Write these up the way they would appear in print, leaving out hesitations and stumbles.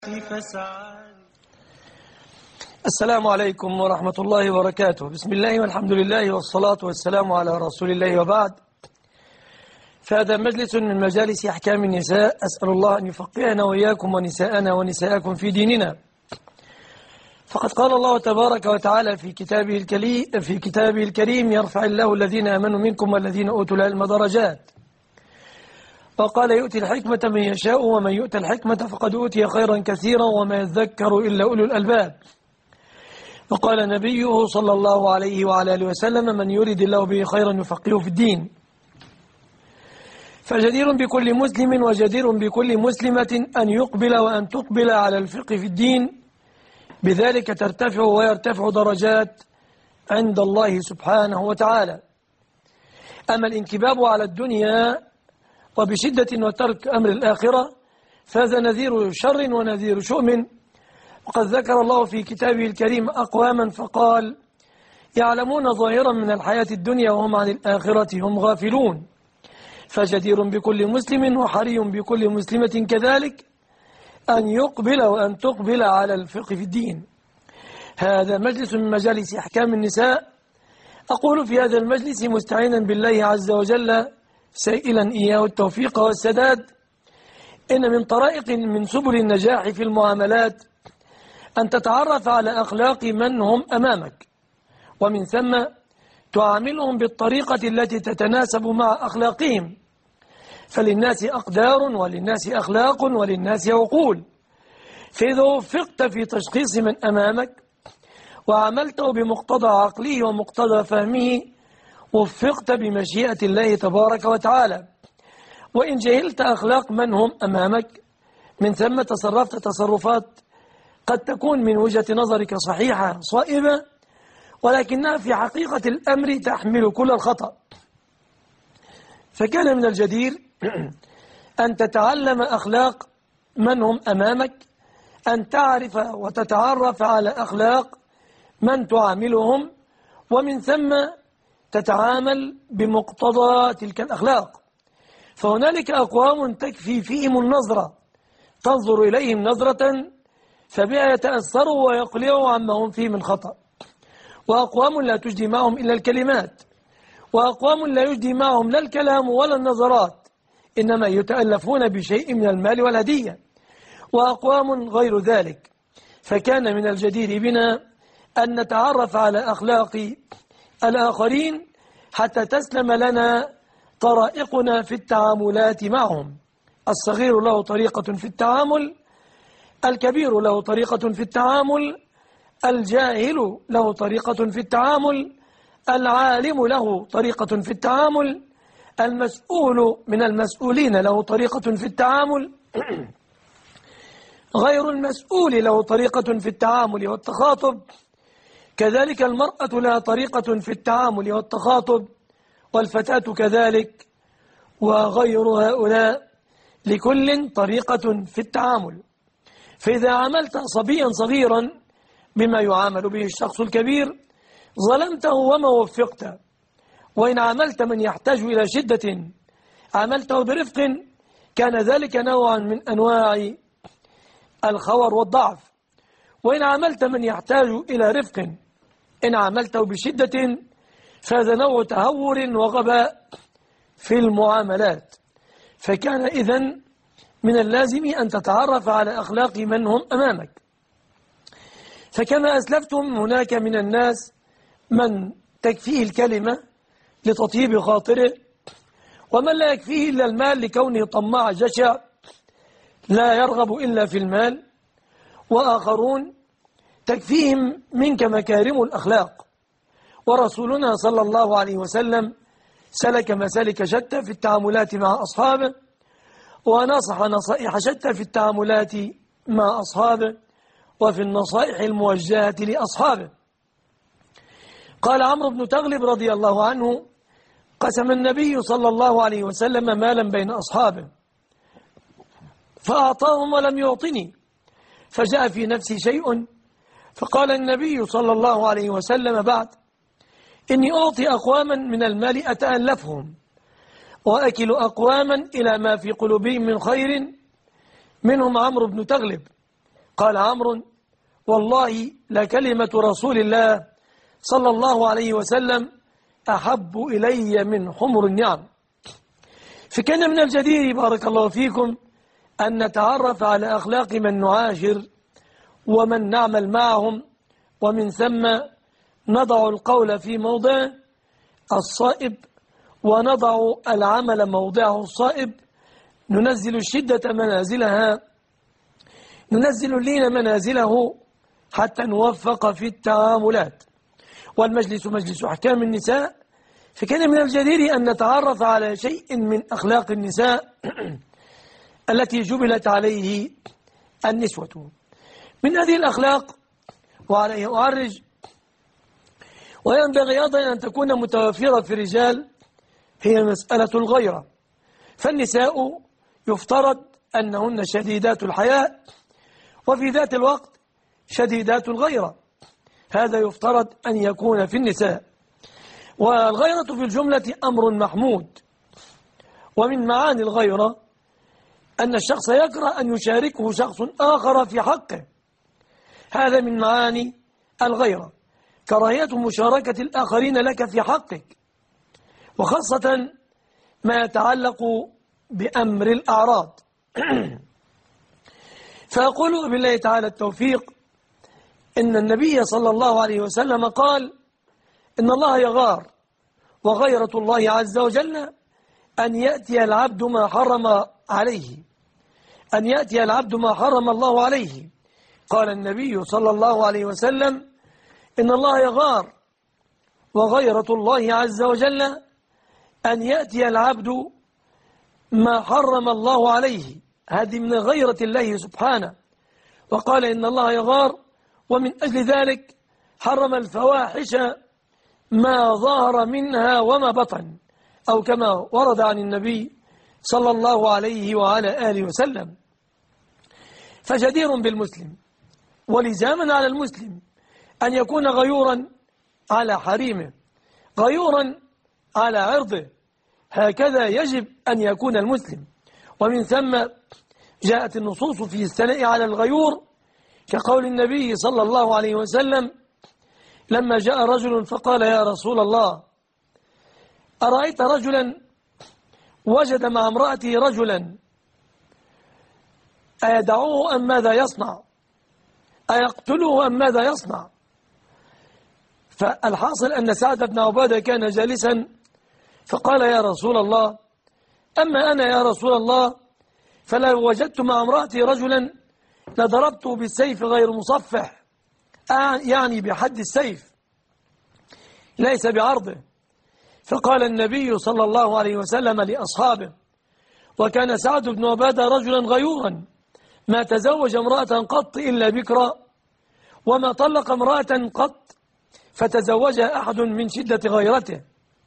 السلام عليكم ورحمة الله وبركاته. بسم الله والحمد لله والصلاة والسلام على رسول الله وبعد. فهذا مجلس من مجالس أحكام النساء، أسأل الله أن يفقهنا وإياكم ونساءنا ونساءكم في ديننا. فقد قال الله تبارك وتعالى في كتابه الكريم: يرفع الله الذين آمنوا منكم والذين أوتوا العلم درجات. وقال: يؤتي الحكمة من يشاء ومن يؤتى الحكمة فقد أوتي خيرا كثيرا وما يذكر إلا أولو الألباب. وقال نبيه صلى الله عليه وعلى آله وسلم: من يريد الله به خيرا يفقهه في الدين. فجدير بكل مسلم وجدير بكل مسلمة أن يقبل وأن تقبل على الفقه في الدين، بذلك ترتفع ويرتفع درجات عند الله سبحانه وتعالى. أما الانكباب على الدنيا وبشدة وترك أمر الآخرة فهذا نذير شر ونذير شؤم. وقد ذكر الله في كتابه الكريم أقواما فقال: يعلمون ظاهرا من الحياة الدنيا وهم عن الآخرة هم غافلون. فجدير بكل مسلم وحري بكل مسلمة كذلك أن يقبل وأن تقبل على الفقه في الدين. هذا مجلس من مجالس أحكام النساء. أقول في هذا المجلس مستعينا بالله عز وجل سائلا إياه التوفيق والسداد. إن من طرائق من سبل النجاح في المعاملات أن تتعرف على أخلاق من هم أمامك، ومن ثم تعاملهم بالطريقة التي تتناسب مع أخلاقهم. فللناس أقدار وللناس أخلاق وللناس عقول. فإذا وفقت في تشخيص من أمامك وعملته بمقتضى عقله ومقتضى فهمه وفقت بمشيئة الله تبارك وتعالى. وإن جهلت أخلاق من هم أمامك من ثم تصرفت تصرفات قد تكون من وجهة نظرك صحيحة صائبة، ولكنها في حقيقة الأمر تحمل كل الخطأ. فكان من الجدير أن تتعلم أخلاق من هم أمامك، أن تعرف وتتعرف على أخلاق من تعاملهم، ومن ثم تتعامل بمقتضى تلك الأخلاق. فهنالك أقوام تكفي فيهم النظرة، تنظر إليهم نظرة فبها يتأثروا ويقلعوا عما هم فيه من خطأ. وأقوام لا تجدي معهم إلا الكلمات، وأقوام لا يجدي معهم لا الكلام ولا النظرات، إنما يتألفون بشيء من المال والهدية. وأقوام غير ذلك. فكان من الجدير بنا أن نتعرف على أخلاق الآخرين حتى تسلم لنا طرائقنا في التعاملات معهم. الصغير له طريقة في التعامل، الكبير له طريقة في التعامل، الجاهل له طريقة في التعامل، العالم له طريقة في التعامل، المسؤول من المسؤولين له طريقة في التعامل، غير المسؤول له طريقة في التعامل والتخاطب، كذلك المرأة لها طريقة في التعامل والتخاطب، والفتاة كذلك، وغير هؤلاء لكل طريقة في التعامل. فإذا عاملت صبيا صغيرا بما يعامل به الشخص الكبير ظلمته وما وفقته. وإن عاملت من يحتاج إلى شدة عاملته برفق، كان ذلك نوعا من أنواع الخور والضعف. وإن عاملت من يحتاج إلى رفق إن عاملته بشدة فهذا نوع تهور وغباء في المعاملات. فكان إذن من اللازم أن تتعرف على أخلاق من هم أمامك. فكما أسلفتم هناك من الناس من تكفيه الكلمة لتطيب خاطره، ومن لا يكفيه إلا المال لكونه طماع جشع لا يرغب إلا في المال، وآخرون تكفيهم منك مكارم الأخلاق. ورسولنا صلى الله عليه وسلم سلك مسالك شتى في التعاملات مع أصحابه، ونصح نصائح شتى في التعاملات مع أصحابه وفي النصائح الموجهة لأصحابه. قال عمرو بن تغلب رضي الله عنه: قسم النبي صلى الله عليه وسلم مالا بين أصحابه فأعطاهم ولم يعطني، فجاء في نفسي شيء فقال النبي صلى الله عليه وسلم بعد: إني أعطي أقواما من المال أتألفهم، وأكل أقواما إلى ما في قلوبهم من خير، منهم عمرو بن تغلب. قال عمرو: والله لكلمة رسول الله صلى الله عليه وسلم أحب إلي من حمر النعم. فكان من الجدير بارك الله فيكم أن نتعرف على أخلاق من نعاشر ومن نعمل معهم، ومن ثم نضع القول في موضعه الصائب ونضع العمل موضعه الصائب، ننزل الشدة منازلها، ننزل اللين منازله حتى نوفق في التعاملات. والمجلس مجلس أحكام النساء، فكان من الجدير أن نتعرف على شيء من أخلاق النساء التي جبلت عليه النسوة. من هذه الأخلاق وعليه أعرج وينبغي أيضا أن تكون متوفرة في الرجال هي مسألة الغيرة. فالنساء يفترض أنهن شديدات الحياء وفي ذات الوقت شديدات الغيرة، هذا يفترض أن يكون في النساء. والغيرة في الجملة أمر محمود، ومن معاني الغيرة أن الشخص يكره أن يشاركه شخص آخر في حقه، هذا من معاني الغيرة، كراهية مشاركة الآخرين لك في حقك، وخاصة ما يتعلق بأمر الأعراض. فأقول بالله تعالى التوفيق إن النبي صلى الله عليه وسلم قال: إن الله يغار، وغيرة الله عز وجل أن يأتي العبد ما حرم عليه، أن يأتي العبد ما حرم الله عليه. قال النبي صلى الله عليه وسلم: إن الله يغار، وغيرة الله عز وجل أن يأتي العبد ما حرم الله عليه، هذه من غيرة الله سبحانه. وقال: إن الله يغار، ومن أجل ذلك حرم الفواحش ما ظهر منها وما بطن، أو كما ورد عن النبي صلى الله عليه وعلى آله وسلم. فجدير بالمسلم ولزاما على المسلم أن يكون غيورا على حريمه، غيورا على عرضه، هكذا يجب أن يكون المسلم. ومن ثم جاءت النصوص في الثناء على الغيور، كقول النبي صلى الله عليه وسلم لما جاء رجل فقال: يا رسول الله، أرأيت رجلا وجد مع امرأته رجلا، أيدعوه أم ماذا يصنع؟ أيقتله أم ماذا يصنع؟ فالحاصل أن سعد بن عبادة كان جالسا فقال: يا رسول الله، أما أنا يا رسول الله فلو وجدت مع امرأتي رجلا لضربته بالسيف غير مصفح، يعني بحد السيف ليس بعرضه. فقال النبي صلى الله عليه وسلم لأصحابه: وكان سعد بن عبادة رجلا غيورا، ما تزوج امرأة قط إلا بكرا، وما طلق امرأة قط فتزوجها أحد من شدة غيرته.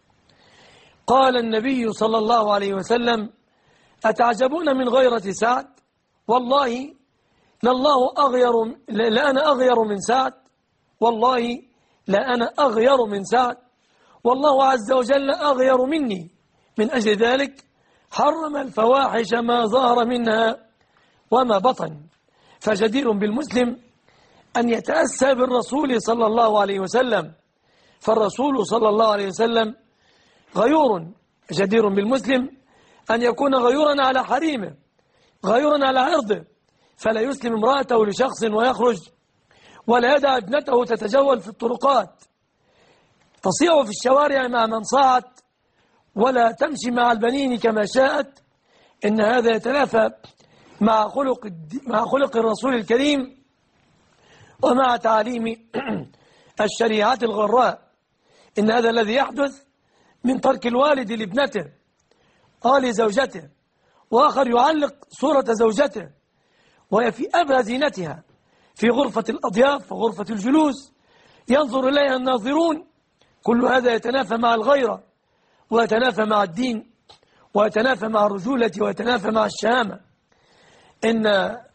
قال النبي صلى الله عليه وسلم: أتعجبون من غيرة سعد؟ والله لله أغير، لأنا أغير من سعد، والله لأنا أغير من سعد، والله عز وجل أغير مني. من أجل ذلك حرم الفواحش ما ظهر منها وما بطن. فجدير بالمسلم أن يتأسى بالرسول صلى الله عليه وسلم، فالرسول صلى الله عليه وسلم غيور. جدير بالمسلم أن يكون غيورا على حريمه، غيورا على عرضه، فلا يسلم امرأته لشخص ويخرج، ولا يدع ابنته تتجول في الطرقات، تصيع في الشوارع مع من صاعت، ولا تمشي مع البنين كما شاءت. إن هذا يتنافى مع خلق الرسول الكريم ومع تعاليم الشريعة الغراء. إن هذا الذي يحدث من ترك الوالد لابنته لزوجته، وآخر يعلق صورة زوجته وهي في أبهى زينتها في غرفة الأضياف وغرفة الجلوس ينظر إليها الناظرون. كل هذا يتنافى مع الغيرة، ويتنافى مع الدين، ويتنافى مع الرجولة، ويتنافى مع الشهامة. إن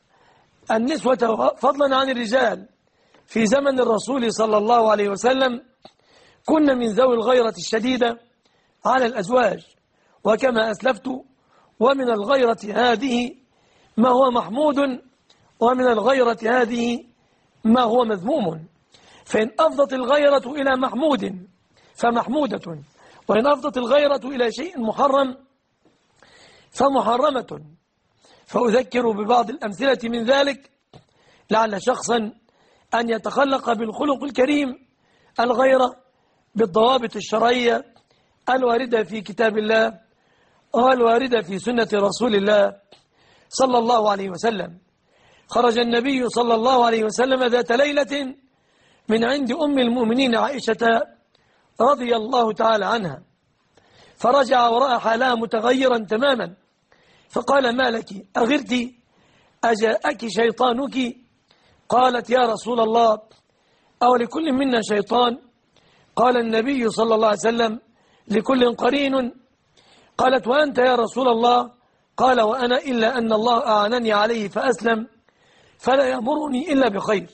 النسوة فضلا عن الرجال في زمن الرسول صلى الله عليه وسلم كن من ذوي الغيرة الشديدة على الأزواج. وكما أسلفت، ومن الغيرة هذه ما هو محمود ومن الغيرة هذه ما هو مذموم، فإن أفضت الغيرة إلى محمود فمحمودة، وإن أفضت الغيرة إلى شيء محرم فمحرمة. فأذكر ببعض الأمثلة من ذلك لعل شخصا أن يتخلق بالخلق الكريم الغيرة بالضوابط الشرعية الواردة في كتاب الله والواردة في سنة رسول الله صلى الله عليه وسلم. خرج النبي صلى الله عليه وسلم ذات ليلة من عند أم المؤمنين عائشة رضي الله تعالى عنها، فرجع ورأى حالها متغيرا تماما، فقال: ما لك؟ أغرت؟ أجاءك شيطانك؟ قالت: يا رسول الله، أو لكل منا شيطان؟ قال النبي صلى الله عليه وسلم: لكل قرين. قالت: وأنت يا رسول الله؟ قال: وأنا إلا أن الله أعانني عليه فأسلم، فلا يأمرني إلا بخير.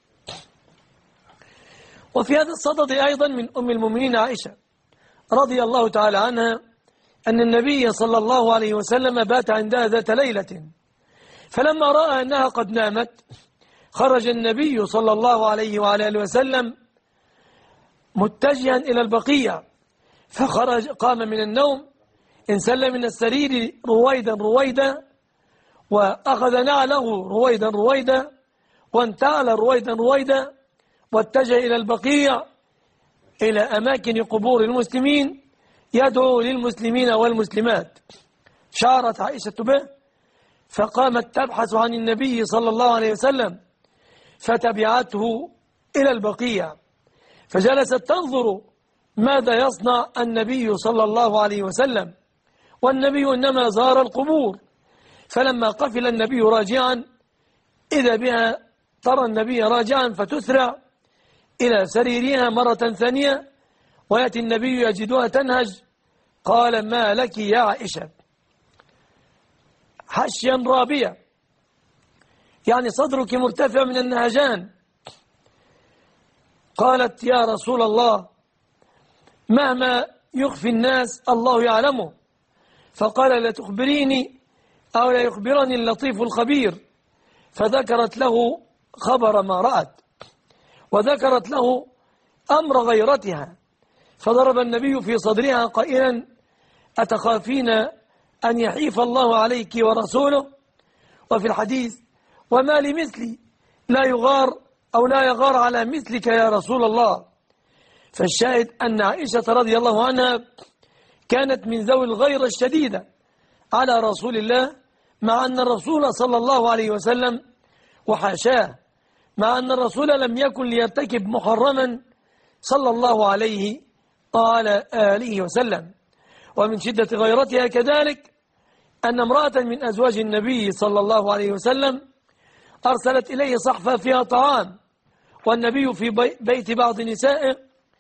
وفي هذا الصدد أيضا من أم المؤمنين عائشة رضي الله تعالى عنها أن النبي صلى الله عليه وسلم بات عندها ذات ليلة، فلما رأى أنها قد نامت خرج النبي صلى الله عليه وعلى آله وسلم متجها إلى البقيع، فخرج قام من النوم، انسل من السرير رويدا رويدا، وأخذ نعله رويدا رويدا، وانتعل رويدا رويدا، واتجه إلى البقيع إلى أماكن قبور المسلمين يدعو للمسلمين والمسلمات. شعرت عائشة به فقامت تبحث عن النبي صلى الله عليه وسلم، فتبعته إلى البقيع، فجلست تنظر ماذا يصنع النبي صلى الله عليه وسلم، والنبي إنما زار القبور. فلما قفل النبي راجعا إذا بها ترى النبي راجعا فتسرع إلى سريرها مرة ثانية، ويأتي النبي يجدها تنهج. قال: ما لك يا عائشة؟ حشيا رابية، يعني صدرك مرتفع من النهجان. قالت: يا رسول الله، مهما يخفي الناس الله يعلمه. فقال: لا تخبريني أو لا يخبرني اللطيف الخبير. فذكرت له خبر ما رأت، وذكرت له أمر غيرتها، فضرب النبي في صدرها قائلا: أتخافين أن يحيف الله عليك ورسوله؟ وفي الحديث: وما لمثلي لا يغار أو لا يغار على مثلك يا رسول الله. فالشاهد أن عائشة رضي الله عنها كانت من ذوي الغيرة الشديدة على رسول الله، مع أن الرسول صلى الله عليه وسلم وحاشاه، مع أن الرسول لم يكن ليرتكب محرما صلى الله عليه وعلى آله وسلم. ومن شدة غيرتها كذلك أن امرأة من أزواج النبي صلى الله عليه وسلم أرسلت إليه صحفة فيها طعام، والنبي في بيت بعض نسائه،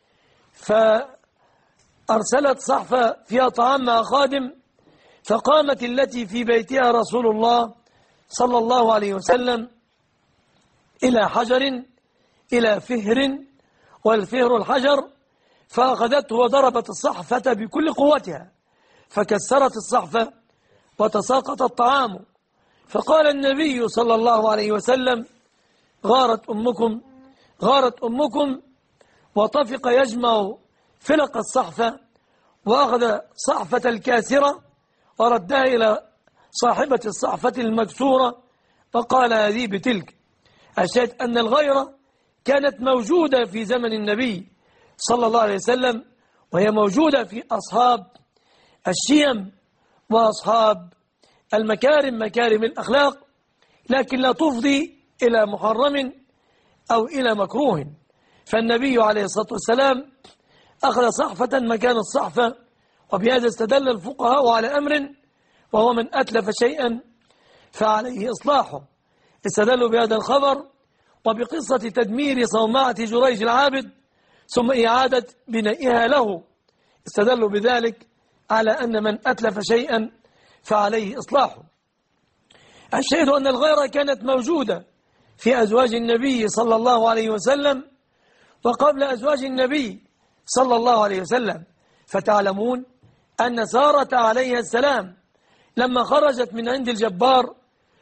فأرسلت صحفة فيها طعام مع خادم، فقامت التي في بيتها رسول الله صلى الله عليه وسلم إلى حجر، إلى فهر، والفهر الحجر، فأخذته وضربت الصحفة بكل قوتها، فكسرت الصحفة وتساقط الطعام. فقال النبي صلى الله عليه وسلم: غارت أمكم، غارت أمكم. وطفق يجمع فلق الصحفة، وأخذ صحفة الكاسرة وردها إلى صاحبة الصحفة المكسورة، فقال: هذه بتلك. الشاهد أن الغيرة كانت موجودة في زمن النبي صلى الله عليه وسلم، وهي موجودة في أصحاب الشيم وأصحاب المكارم، مكارم الأخلاق، لكن لا تفضي إلى محرم أو إلى مكروه. فالنبي عليه الصلاة والسلام أخذ صحفة مكان الصحفة، وبهذا استدل الفقهاء على أمر، وهو من أتلف شيئا فعليه إصلاحه. استدلوا بهذا الخبر وبقصة تدمير صومعة جريج العابد ثم إعادة بنائها له، استدلوا بذلك على أن من أتلف شيئا فعليه إصلاحه. الشاهد أن الغيرة كانت موجودة في أزواج النبي صلى الله عليه وسلم وقبل أزواج النبي صلى الله عليه وسلم. فتعلمون أن سارة عليها السلام لما خرجت من عند الجبار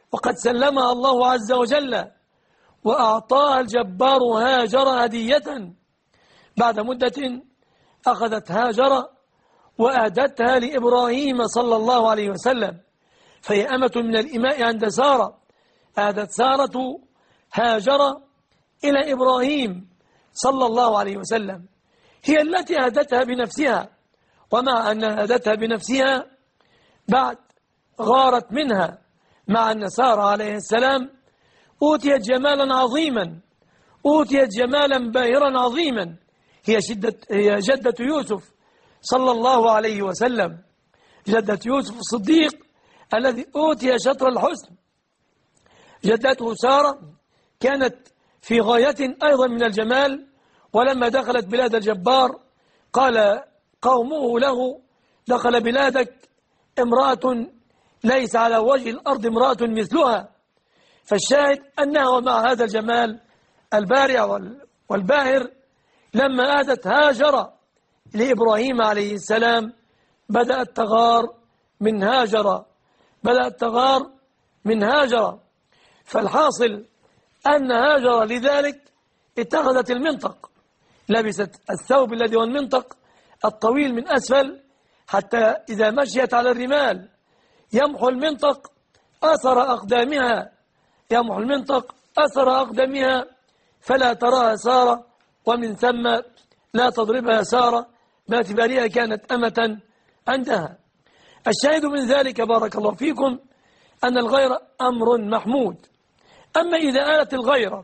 وقد سلمها الله عز وجل وأعطاها الجبار هاجر هدية. بعد مدة أخذت هاجر وأهدتها لإبراهيم صلى الله عليه وسلم، فهي أمة من الإماء عند سارة. أهدت سارة هاجر إلى إبراهيم صلى الله عليه وسلم، هي التي أهدتها بنفسها، ومع أن أهدتها بنفسها بعد غارت منها، مع أن سارة عليه السلام أوتيت جمالا عظيما، أوتيت جمالا باهرا عظيما، هي جدة يوسف صلى الله عليه وسلم، جدة يوسف الصديق الذي أوتي شطر الحسن. جدته سارة كانت في غاية أيضا من الجمال، ولما دخلت بلاد الجبار قال قومه له: دخل بلادك امرأة ليس على وجه الأرض امرأة مثلها. فالشاهد أنها ومع هذا الجمال البارع والباهر لما أهدت هاجر لإبراهيم عليه السلام بدأت تغار من هاجر، بدأت تغار من هاجر. فالحاصل أن هاجر لذلك اتخذت المنطق، لبست الثوب الذي هو المنطق الطويل من أسفل، حتى إذا مشيت على الرمال يمحو المنطق أثر أقدامها، يمحو المنطق أثر أقدامها فلا تراها سارة، ومن ثم لا تضربها سارة باعتبارها كانت أمة عندها. الشاهد من ذلك بارك الله فيكم أن الغيرة أمر محمود. أما إذا آلت الغيرة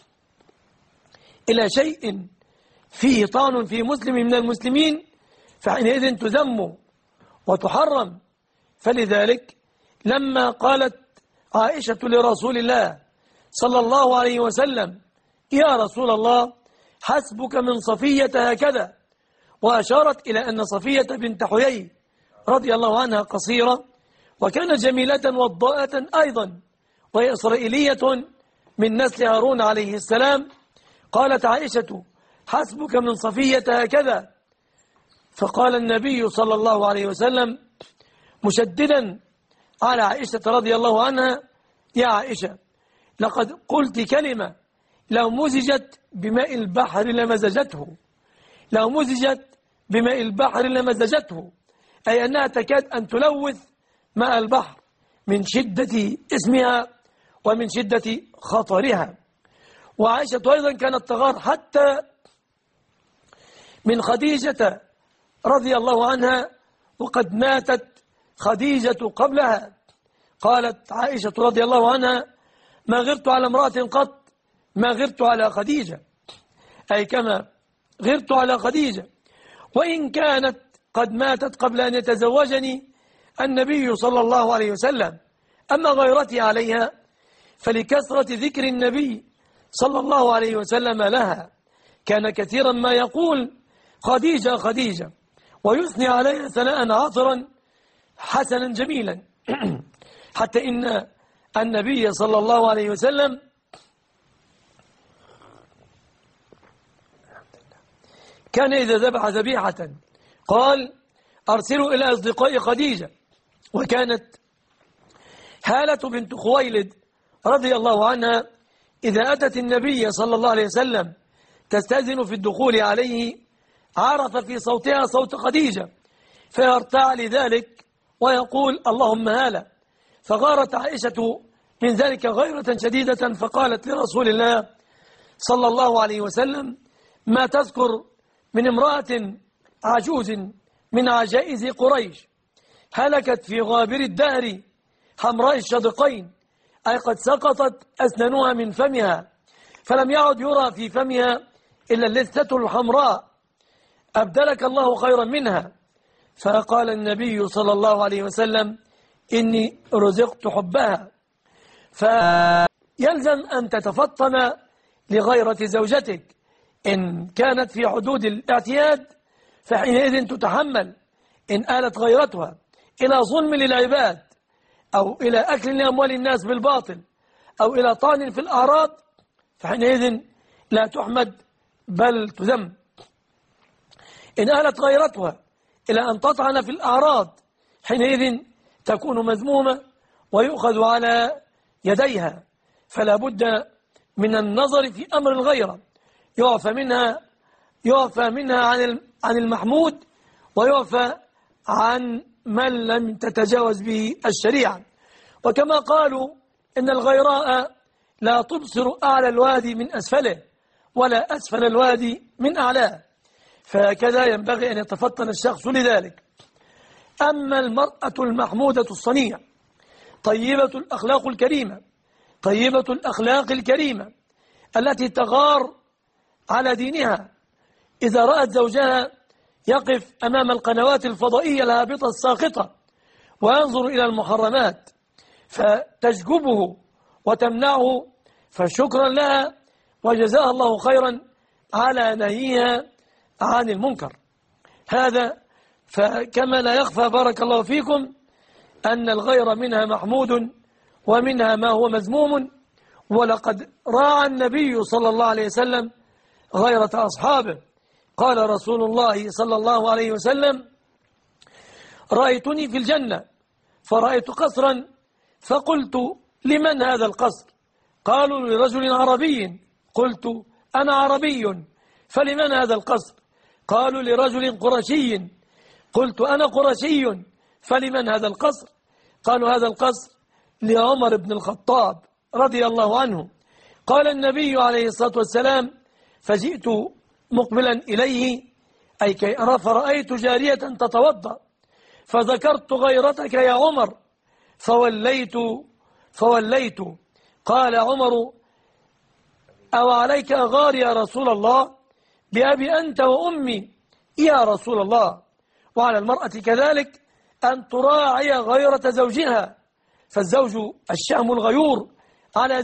إلى شيء فيه طعن في مسلم من المسلمين فحينئذ تذم وتحرم. فلذلك لما قالت عائشة لرسول الله صلى الله عليه وسلم: يا رسول الله حسبك من صفية هكذا، وأشارت إلى أن صفية بنت حيي رضي الله عنها قصيرة وكانت جميلة وضاءة أيضا، وهي إسرائيلية من نسل هارون عليه السلام. قالت عائشة: حسبك من صفية هكذا. فقال النبي صلى الله عليه وسلم مشددا على عائشة رضي الله عنها: يا عائشة، لقد قلت كلمة لو مزجت بماء البحر لمزجته، لو مزجت بماء البحر لمزجته، أي أنها تكاد أن تلوث ماء البحر من شدة اسمها ومن شدة خطرها. وعائشة أيضا كانت تغار حتى من خديجة رضي الله عنها، وقد ماتت خديجة قبلها. قالت عائشة رضي الله عنها: ما غرت على امرأة قط ما غرت على خديجة، أي كما غرت على خديجة، وإن كانت قد ماتت قبل أن يتزوجني النبي صلى الله عليه وسلم. أما غيرتي عليها فلكثرة ذكر النبي صلى الله عليه وسلم لها، كان كثيرا ما يقول خديجة خديجة ويثني عليها ثناء عاطرا حسنا جميلا حتى إن النبي صلى الله عليه وسلم كان إذا ذبح ذبيحة قال: أرسلوا إلى أصدقاء خديجة. وكانت هالة بنت خويلد رضي الله عنها إذا أتت النبي صلى الله عليه وسلم تستأذن في الدخول عليه عرف في صوتها صوت خديجة فيرتاع لذلك ويقول: اللهم هالة. فغارت عائشة من ذلك غيرة شديدة، فقالت لرسول الله صلى الله عليه وسلم: ما تذكر من امرأة عجوز من عجائز قريش هلكت في غابر الدهر حمراء الشدقين، أي قد سقطت أسنانها من فمها فلم يعد يرى في فمها إلا اللثة الحمراء، أبدلك الله خيرا منها. فقال النبي صلى الله عليه وسلم: إني رزقت حبها. فيلزم أن تتفطن لغيرة زوجتك، إن كانت في حدود الاعتياد فحينئذ تتحمل، إن آلت غيرتها إلى ظلم للعباد أو إلى أكل لأموال الناس بالباطل أو إلى طعن في الأعراض فحينئذ لا تحمد بل تذم. إن آلت غيرتها إلى أن تطعن في الأعراض حينئذ تكون مذمومة ويؤخذ على يديها، فلا بد من النظر في أمر الغيرة، يعفى منها عن المحمود، ويعفى عن من لم تتجاوز به الشريعة. وكما قالوا إن الغيراء لا تبصر أعلى الوادي من أسفله، ولا أسفل الوادي من أعلاه، فهكذا ينبغي أن يتفطن الشخص لذلك. أما المرأة المحمودة الصنيع طيبة الأخلاق الكريمة التي تغار على دينها، إذا رأت زوجها يقف أمام القنوات الفضائية الهابطة الساقطة وينظر إلى المحرمات فتجذبه وتمنعه، فشكرا لها وجزاها الله خيرا على نهيها عن المنكر. هذا فكما لا يخفى بارك الله فيكم أن الغير منها محمود ومنها ما هو مذموم. ولقد راعى النبي صلى الله عليه وسلم غيرة أصحابه. قال رسول الله صلى الله عليه وسلم: رأيتني في الجنة فرأيت قصرا فقلت: لمن هذا القصر؟ قالوا: لرجل عربي. قلت: أنا عربي، فلمن هذا القصر؟ قالوا: لرجل قرشي. قلت: أنا قرشي، فلمن هذا القصر؟ قالوا: هذا القصر لعمر بن الخطاب رضي الله عنه. قال النبي عليه الصلاة والسلام: فجئت مقبلا إليه أي كي أرى، فرأيت جارية تتوضأ فذكرت غيرتك يا عمر فوليت. قال عمر: أو عليك أغار يا رسول الله؟ بأبي أنت وأمي يا رسول الله. وعلى المرأة كذلك أن تراعي غيرة زوجها، فالزوج الشهم الغيور على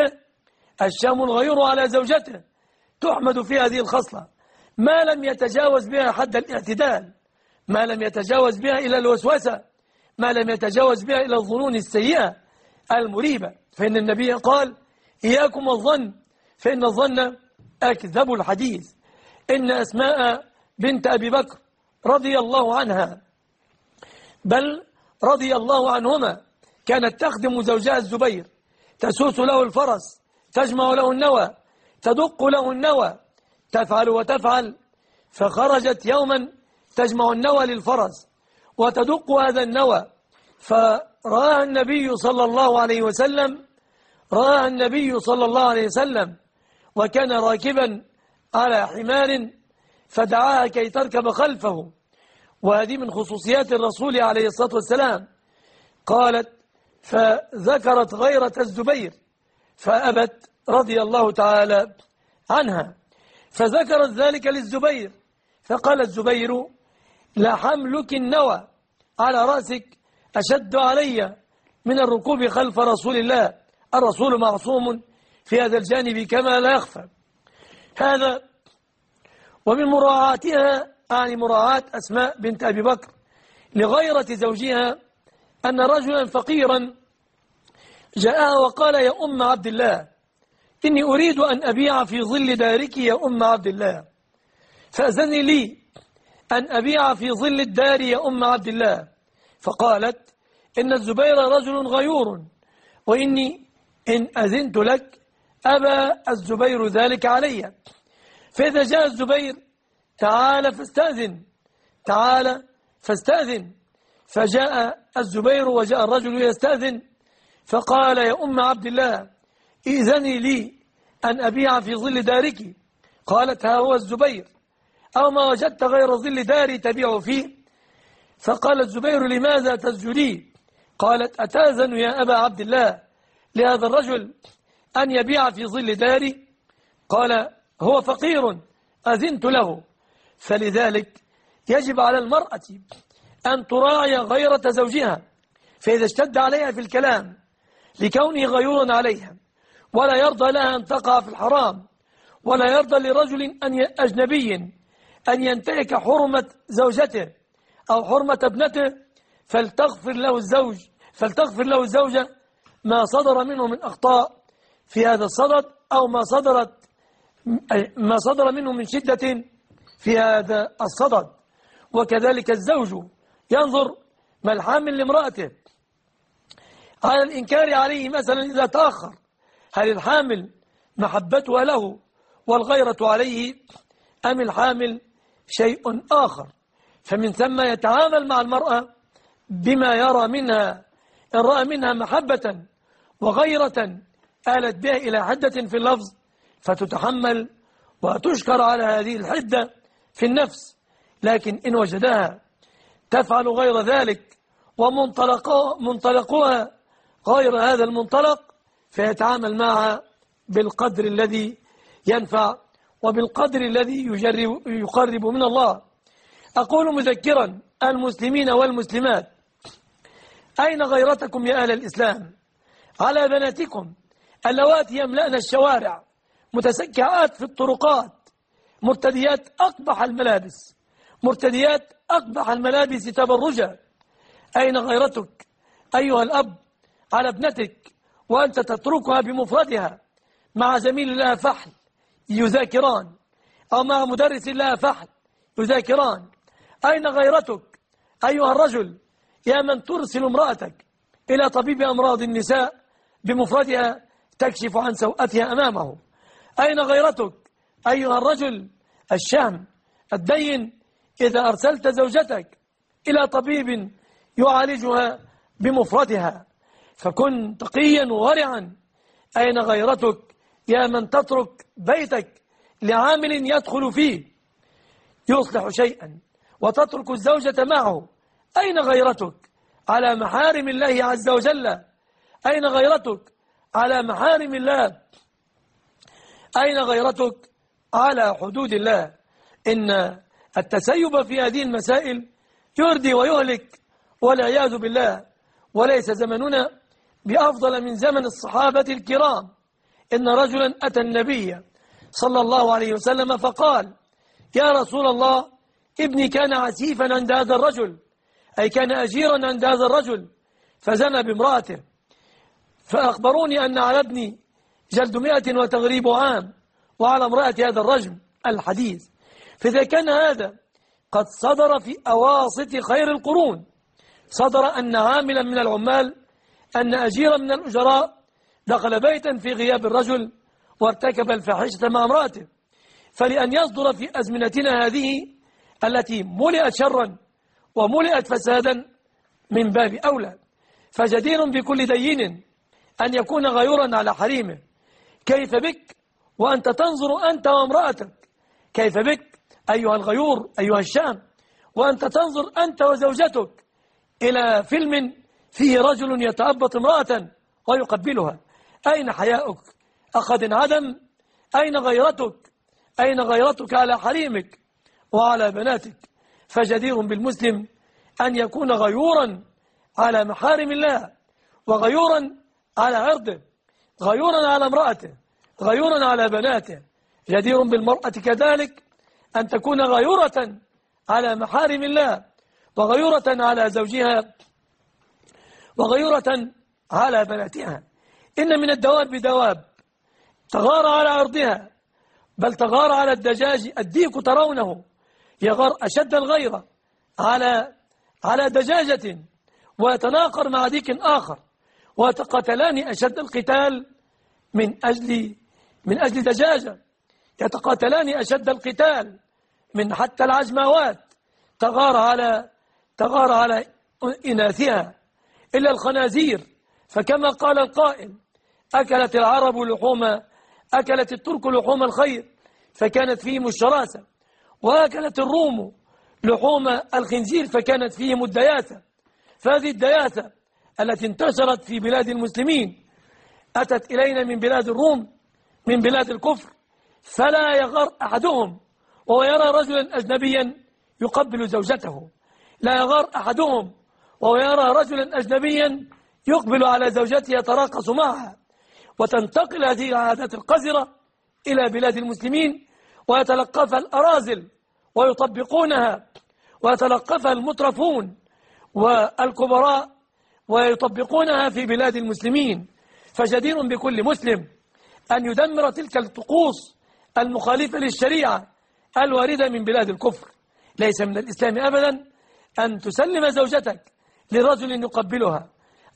زوجته تحمد في هذه الخصلة ما لم يتجاوز بها حد الاعتدال، ما لم يتجاوز بها إلى الوسوسة، ما لم يتجاوز بها إلى الظنون السيئة المريبة. فإن النبي قال: إياكم الظن فإن الظن أكذب الحديث. إن أسماء بنت أبي بكر رضي الله عنها بل رضي الله عنهما كانت تخدم زوجها الزبير، تسوس له الفرس، تجمع له النوى، تدق له النوى، تفعل وتفعل. فخرجت يوما تجمع النوى للفرس وتدق هذا النوى، فرآها النبي صلى الله عليه وسلم وكان راكبا على حمار، فدعاها كي تركب خلفه، وهذه من خصوصيات الرسول عليه الصلاة والسلام. قالت: فذكرت غيرة الزبير فأبت رضي الله تعالى عنها، فذكرت ذلك للزبير، فقال الزبير: لحملك النوى على رأسك أشد علي من الركوب خلف رسول الله. الرسول معصوم في هذا الجانب كما لا يخفى. هذا ومن مراعاتها، يعني مراعاة أسماء بنت أبي بكر لغيرة زوجها، أن رجلا فقيرا جاءها وقال: يا أم عبد الله، إني أريد أن أبيع في ظل دارك يا أم عبد الله، فأذني لي أن أبيع في ظل الدار يا أم عبد الله. فقالت: إن الزبير رجل غيور، وإني إن أذنت لك أبى الزبير ذلك علي. فإذا جاء الزبير: تعال فاستأذن. فجاء الزبير وجاء الرجل يستأذن، فقال: يا أم عبد الله، إذني لي أن أبيع في ظل دارك. قالت: ها هو الزبير، أو ما وجدت غير ظل داري تبيع فيه؟ فقال الزبير: لماذا تسجدي؟ قالت: أتأذن يا أبا عبد الله لهذا الرجل أن يبيع في ظل داري؟ قال: هو فقير أذنت له. فلذلك يجب على المرأة أن تراعي غيرة زوجها، فإذا اشتد عليها في الكلام لكونه غيورا عليها ولا يرضى لها أن تقع في الحرام، ولا يرضى لرجل أجنبي أن ينتهك حرمة زوجته أو حرمة ابنته، فلتغفر له الزوجة ما صدر منه من أخطاء في هذا الصدد، أو ما صدر منه من شدة في هذا الصدد. وكذلك الزوج ينظر ما الحامل لامرأته على الإنكار عليه مثلا إذا تأخر، هل الحامل محبتها له والغيرة عليه، أم الحامل شيء آخر؟ فمن ثم يتعامل مع المرأة بما يرى منها، إن رأى منها محبة وغيرة آلت بها إلى حدة في اللفظ فتتحمل وتشكر على هذه الحدة في النفس، لكن إن وجدها تفعل غير ذلك ومنطلقها غير هذا المنطلق فيتعامل معها بالقدر الذي ينفع وبالقدر الذي يقرب من الله. أقول مذكرا المسلمين والمسلمات: أين غيرتكم يا أهل الإسلام على بناتكم اللواتي يملأن الشوارع متسكعات في الطرقات، مرتديات أقبح الملابس، مرتديات أقبح الملابس تبرجا؟ أين غيرتك أيها الأب على ابنتك وأنت تتركها بمفردها مع زميل لها فحل يذاكران، أو مع مدرس لها فحل يذاكران؟ أين غيرتك أيها الرجل يا من ترسل امرأتك إلى طبيب أمراض النساء بمفردها تكشف عن سوءتها أمامه؟ أين غيرتك أيها الرجل الشهم الدين إذا أرسلت زوجتك إلى طبيب يعالجها بمفردها؟ فكن تقيا ورعا. أين غيرتك يا من تترك بيتك لعامل يدخل فيه يصلح شيئا وتترك الزوجة معه؟ أين غيرتك على محارم الله عز وجل؟ أين غيرتك على محارم الله؟ أين غيرتك على حدود الله؟ إن التسيب في هذه المسائل يردي ويهلك والعياذ بالله. وليس زمننا بأفضل من زمن الصحابة الكرام. إن رجلا أتى النبي صلى الله عليه وسلم فقال: يا رسول الله، ابني كان عسيفا عند هذا الرجل، أي كان أجيرا عند هذا الرجل، فزنى بامرأته، فأخبروني أن على ابني جلد 100 وتغريب عام، وعلى امرأة هذا الرجل الحديث. فإذا كان هذا قد صدر في أواسط خير القرون، صدر أن عاملا من العمال، أن أجيرا من الأجراء دخل بيتا في غياب الرجل وارتكب الفاحشة مع امرأته، فلأن يصدر في أزمنتنا هذه التي ملئت شرا وملئت فسادا من باب أولى. فجدير بكل دين أن يكون غيورا على حريمه. كيف بك وأنت تنظر أنت وامرأتك؟ كيف بك أيها الغيور أيها الشام وأنت تنظر أنت وزوجتك إلى فيلم فيه رجل يتأبط امرأة ويقبلها؟ أين حياؤك؟ أخذ انعدم. أين غيرتك؟ أين غيرتك على حريمك وعلى بناتك؟ فجدير بالمسلم أن يكون غيورا على محارم الله، وغيورا على عرضه، غيورا على امرأته، غيورا على بناته. جدير بالمرأة كذلك أن تكون غيورة على محارم الله، وغيورة على زوجها، وغيورة على بناتها. إن من الدواب دواب تغار على عرضها، بل تغار على الدجاج. الديك ترونه يغار أشد الغيرة على دجاجة، ويتناقر مع ديك آخر، ويتقاتلان أشد القتال من أجل دجاجة، يتقاتلان أشد القتال من حتى العجماوات تغار على إناثها. إلا الخنازير، فكما قال القائل: أكلت العرب أكلت الترك لحوم الخير فكانت فيهم الشراسة، وأكلت الروم لحوم الخنزير فكانت فيهم الدياثة. فهذه الدياثة التي انتشرت في بلاد المسلمين أتت إلينا من بلاد الروم، من بلاد الكفر. فلا يغار أحدهم وهو يرى رجلا أجنبيا يقبل زوجته، لا يغار أحدهم وهو يرى رجلا أجنبيا يقبل على زوجته يتراقص معها. وتنتقل هذه العادات القذرة إلى بلاد المسلمين، ويتلقفها الأراذل ويطبقونها، ويتلقفها المترفون والكبراء ويطبقونها في بلاد المسلمين. فجدير بكل مسلم أن يدمر تلك الطقوس المخالفة للشريعة الواردة من بلاد الكفر. ليس من الإسلام أبدا أن تسلم زوجتك لرجل يقبلها،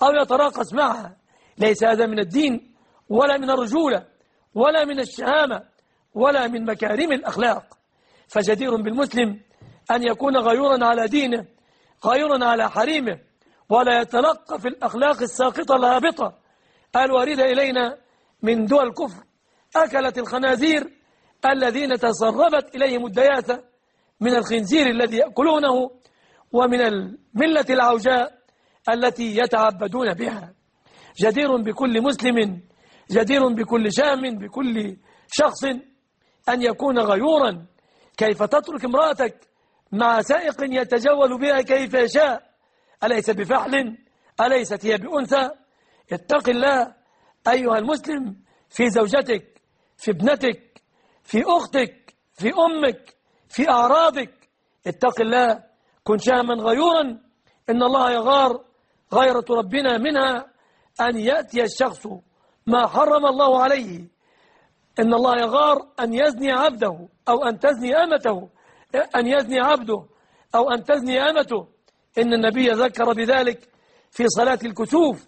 أو يتراقص معها، ليس هذا من الدين ولا من الرجولة ولا من الشهامة ولا من مكارم الأخلاق. فجدير بالمسلم أن يكون غيورا على دينه، غيورا على حريمه، ولا يتلقى في الأخلاق الساقطة الهابطة الواردة إلينا من دول الكفر أكلت الخنازير الذين تسربت إليهم الدياثة من الخنزير الذي يأكلونه ومن الملة العوجاء التي يتعبدون بها. جدير بكل مسلم، جدير بكل شام، بكل شخص أن يكون غيورا. كيف تترك امرأتك مع سائق يتجول بها كيف يشاء؟ أليس بفحل؟ أليست هي بأنثى؟ اتق الله أيها المسلم في زوجتك، في ابنتك، في أختك، في أمك، في أعراضك. اتق الله، كن شاما غيورا. إن الله يغار غيرة ربنا منها أن يأتي الشخص ما حرم الله عليه. إن الله يغار أن يزني عبده أو أن تزني أمته، أن يزني عبده أو أن تزني أمته. إن النبي ذكر بذلك في صلاة الكسوف،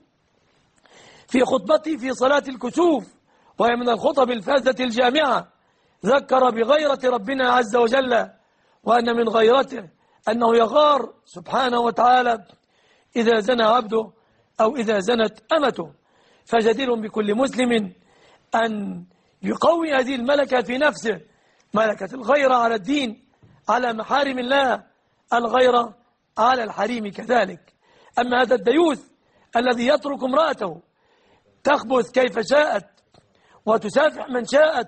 في خطبته في صلاة الكسوف، وهي من الخطب الفاذة الجامعة. ذكر بغيرة ربنا عز وجل، وأن من غيرته أنه يغار سبحانه وتعالى إذا زنى عبده أو إذا زنت أمته. فجدير بكل مسلم أن يقوي هذه الملكة في نفسه، ملكة الغيرة على الدين، على محارم الله، الغيرة على الحريم كذلك. أما هذا الديوث الذي يترك امرأته تخبث كيف شاءت وتسافح من شاءت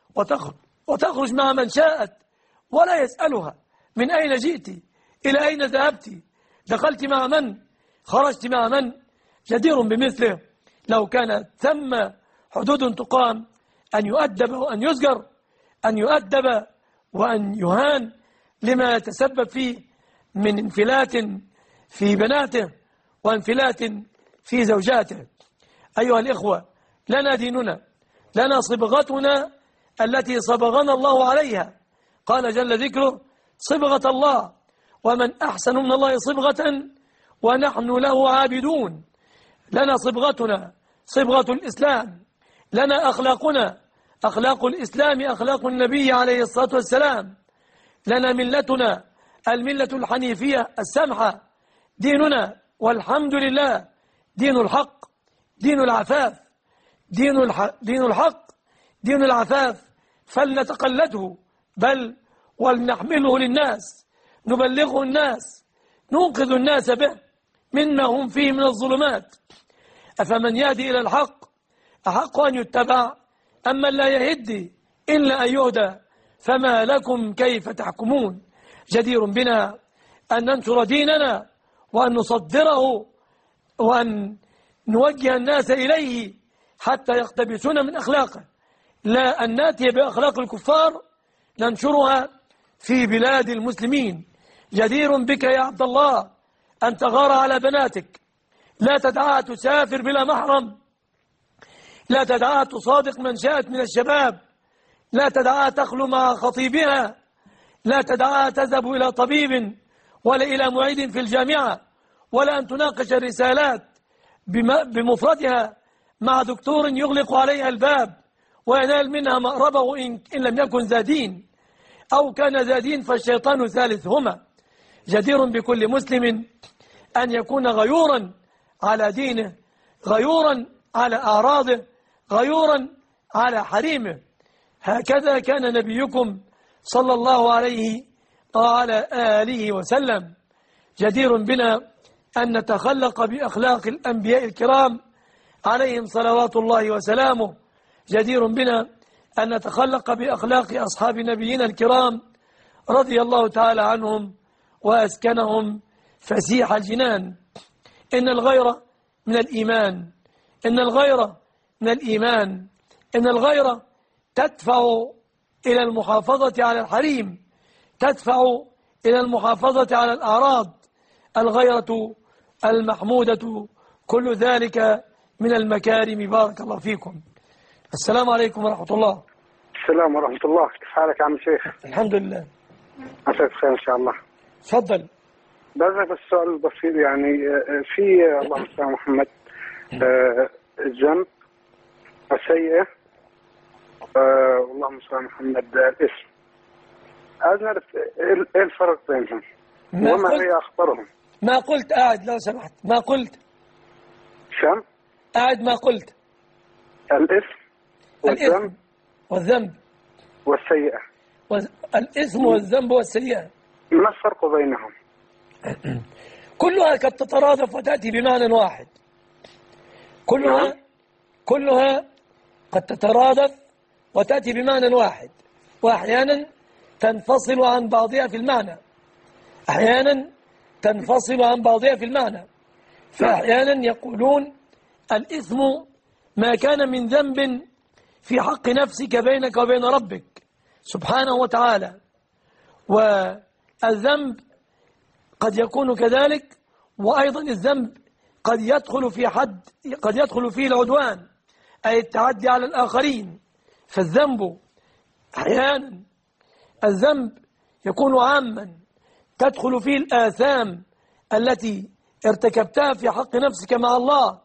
وتخرج مع من شاءت ولا يسألها من أين جئت، إلى أين ذهبت، دخلت مع من، خرجت مع من. جدير بمثله لو كانت ثم حدود تقام أن يؤدب وأن يزجر، أن يؤدب وأن يهان لما يتسبب فيه من انفلات في بناته وانفلات في زوجاته. أيها الإخوة، لنا ديننا، لنا صبغتنا التي صبغنا الله عليها. قال جل ذكره: صبغة الله، ومن أحسن من الله صبغة ونحن له عابدون. لنا صبغتنا، صبغة الإسلام، لنا أخلاقنا، أخلاق الإسلام، أخلاق النبي عليه الصلاة والسلام. لنا ملتنا، الملة الحنيفية السمحة، ديننا والحمد لله دين الحق، دين العفاف، دين الحق، دين العفاف. فلنتقلده، بل ولنحمله للناس، نبلغه الناس، ننقذ الناس به مما هم فيه من الظلمات. أفمن يهدي إلى الحق أحق أن يتبع أم من لا يهدي إلا أن يهدى؟ فما لكم كيف تحكمون؟ جدير بنا أن ننشر ديننا وأن نصدره وأن نوجه الناس إليه حتى يقتبسون من أخلاقه، لا أن نأتي بأخلاق الكفار ننشرها في بلاد المسلمين. جدير بك يا عبد الله أن تغار على بناتك، لا تدعها تسافر بلا محرم، لا تدعها تصادق من شاءت من الشباب، لا تدعها تخلو مع خطيبها، لا تدعها تذهب إلى طبيب ولا إلى معيد في الجامعة، ولا أن تناقش الرسالات بمفردها مع دكتور يغلق عليها الباب وينال منها مأربه إن لم يكن ذا دين، أو كان ذا دين فالشيطان ثالثهما. جدير بكل مسلم أن يكون غيورا على دينه، غيورا على أعراضه، غيورا على حريمه. هكذا كان نبيكم صلى الله عليه وعلى آله وسلم. جدير بنا أن نتخلق بأخلاق الأنبياء الكرام عليهم صلوات الله وسلامه. جدير بنا أن نتخلق بأخلاق أصحاب نبينا الكرام رضي الله تعالى عنهم وأسكنهم فسيح الجنان. إن الغيرة من الإيمان، إن الغيرة من الإيمان، إن الغيرة تدفع إلى المحافظة على الحريم، تدفع إلى المحافظة على الأعراض. الغيرة المحمودة كل ذلك من المكارم. بارك الله فيكم. السلام عليكم ورحمة الله. السلام ورحمة الله. كيف حالك يا عم شيخ؟ الحمد لله. عساك بخير إن شاء الله. تفضل. بس السؤال البسيط يعني في اللهم صل على محمد الذنب السيئة اللهم صل على محمد الاسم. عايز نعرف ايه الفرق بينهم وما هي اخبارهم. ما قلت قاعد لو سمحت، ما قلت شم قاعد، ما قلت الاسم والذنب والسيئة. الاسم والذنب والسيئة ما الفرق بينهم؟ كلها قد تترادف وتأتي بمعنى واحد. كلها قد تترادف وتأتي بمعنى واحد، وأحيانا تنفصل عن بعضها في المعنى، أحيانا تنفصل عن بعضها في المعنى. فأحيانا يقولون الإثم ما كان من ذنب في حق نفسك بينك وبين ربك سبحانه وتعالى، والذنب قد يكون كذلك، وأيضا الذنب قد يدخل فيه العدوان، أي التعدي على الآخرين. فالذنب أحيانا الذنب يكون عاما تدخل فيه الآثام التي ارتكبتها في حق نفسك مع الله،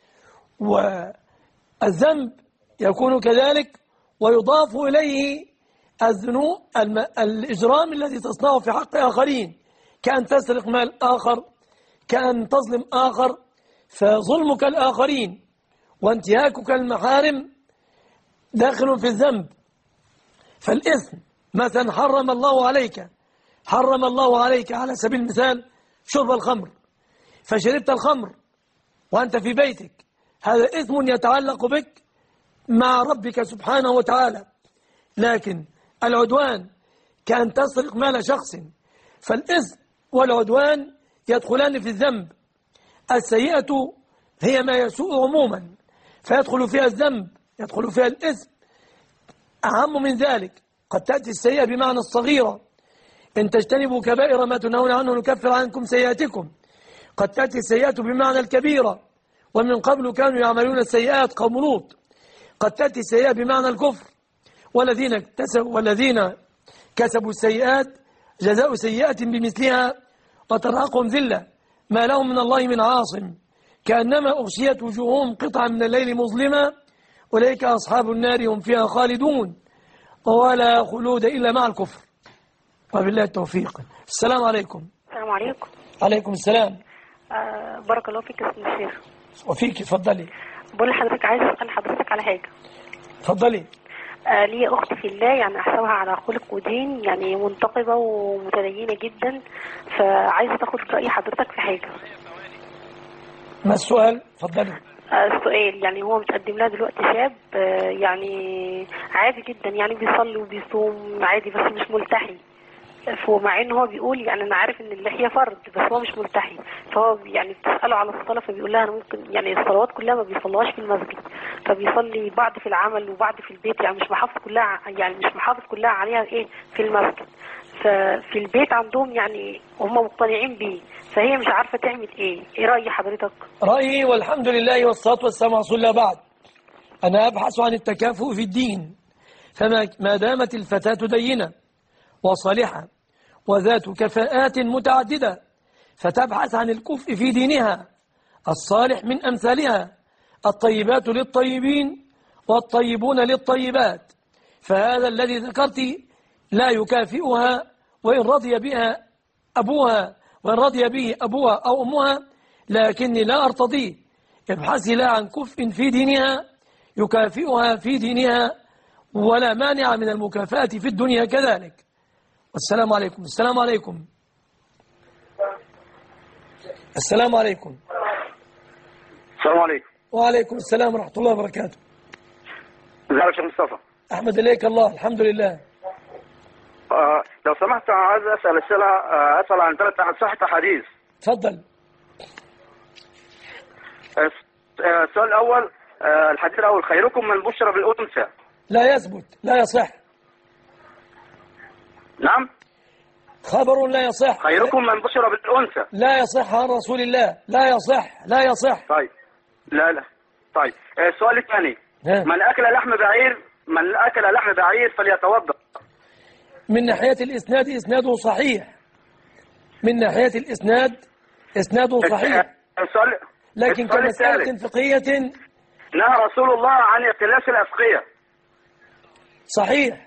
والذنب يكون كذلك ويضاف إليه الذنوب الإجرام الذي تصنعه في حق آخرين، كأن تسرق مال آخر، كأن تظلم آخر. فظلمك الآخرين وانتهاكك المحارم داخل في الذنب. فالإثم مثلا حرم الله عليك على سبيل المثال شرب الخمر، فشربت الخمر وأنت في بيتك، هذا إثم يتعلق بك مع ربك سبحانه وتعالى. لكن العدوان كأن تسرق مال شخص، فالإثم والعدوان يدخلان في الذنب. السيئة هي ما يسوء عموما، فيدخل فيها الذنب، يدخل فيها الإثم. أهم من ذلك قد تأتي السيئة بمعنى الصغيرة، إن تجتنبوا كبائر ما تنهون عنه نكفر عنكم سيئاتكم. قد تأتي السيئة بمعنى الكبيرة، ومن قبل كانوا يعملون السيئات قوم لوط. قد تأتي السيئة بمعنى الكفر، والذين كسبوا السيئات جزاء سيئة بمثلها وترهقهم ذلة ما لهم من الله من عاصم كأنما أغشيت وجوههم قطعا من الليل مظلمة أولئك أصحاب النار هم فيها خالدون ولا خلود إلا مع الكفر. وبالله التوفيق. السلام عليكم. السلام عليكم. عليكم السلام. بارك الله فيك يا سيدي الشيخ. وفيك، اتفضلي. بقول لحضرتك، عايز أسأل حضرتك على حاجة. اتفضلي. لي أخت في الله، يعني أحسبها على خلق ودين، يعني منتقبة ومتدينة جدا، فعايزة تاخد رأي حضرتك في حاجة. ما السؤال؟ اتفضلي. السؤال يعني هو متقدم لها دلوقتي شاب، يعني عادي جدا، يعني بيصلي وبيصوم عادي بس مش ملتحي. ومع ان هو بيقول يعني انا عارف ان اللحيه فرض بس هو مش ملتحي، فهو يعني بتساله على الصلاه فبيقول لها انا ممكن يعني الصلوات كلها ما بيصليهاش في المسجد، فبيصلي بعض في العمل وبعض في البيت، يعني مش محافظ كلها عليها ايه في المسجد. ففي البيت عندهم يعني هم مقتنعين بيه، فهي مش عارفه تعمل ايه راي حضرتك؟ رايي والحمد لله والصلاه والسلام على رسول الله. بعد انا ابحث عن التكافؤ في الدين، فما دامت الفتاه دينه وصالحة وذات كفاءات متعددة فتبحث عن الكفء في دينها الصالح من أمثالها، الطيبات للطيبين والطيبون للطيبات. فهذا الذي ذكرت لا يكافئها وإن رضي بها أبوها، وإن رضي به أبوها أو أمها، لكني لا أرتضيه. ابحثي لا عن كفء في دينها يكافئها في دينها، ولا مانع من المكافأة في الدنيا كذلك. والسلام عليكم. السلام عليكم. السلام عليكم. السلام عليكم. وعليكم السلام ورحمة الله وبركاته. ازيك يا شيخ مصطفى؟ أحمد إليك الله، الحمد لله. لو سمحت عايز أسأل عن 3 صحة حديث. تفضل. السؤال الأول، الحديث الأول: خيركم من بشر بالأنثى. لا يثبت، لا يصح. نعم. خبر لا يصح. خيركم من بشر بالأنثى. لا يصح عن رسول الله، لا يصح، لا يصح. طيب. لا. طيب. السؤال الثاني: من أكل لحم بعير فليتوضأ. من ناحية الإسناد إسناده صحيح، من ناحية الإسناد إسناد صحيح، لكن كمسألة فقهية نهى رسول الله عن اختلاس الأفقية. صحيح.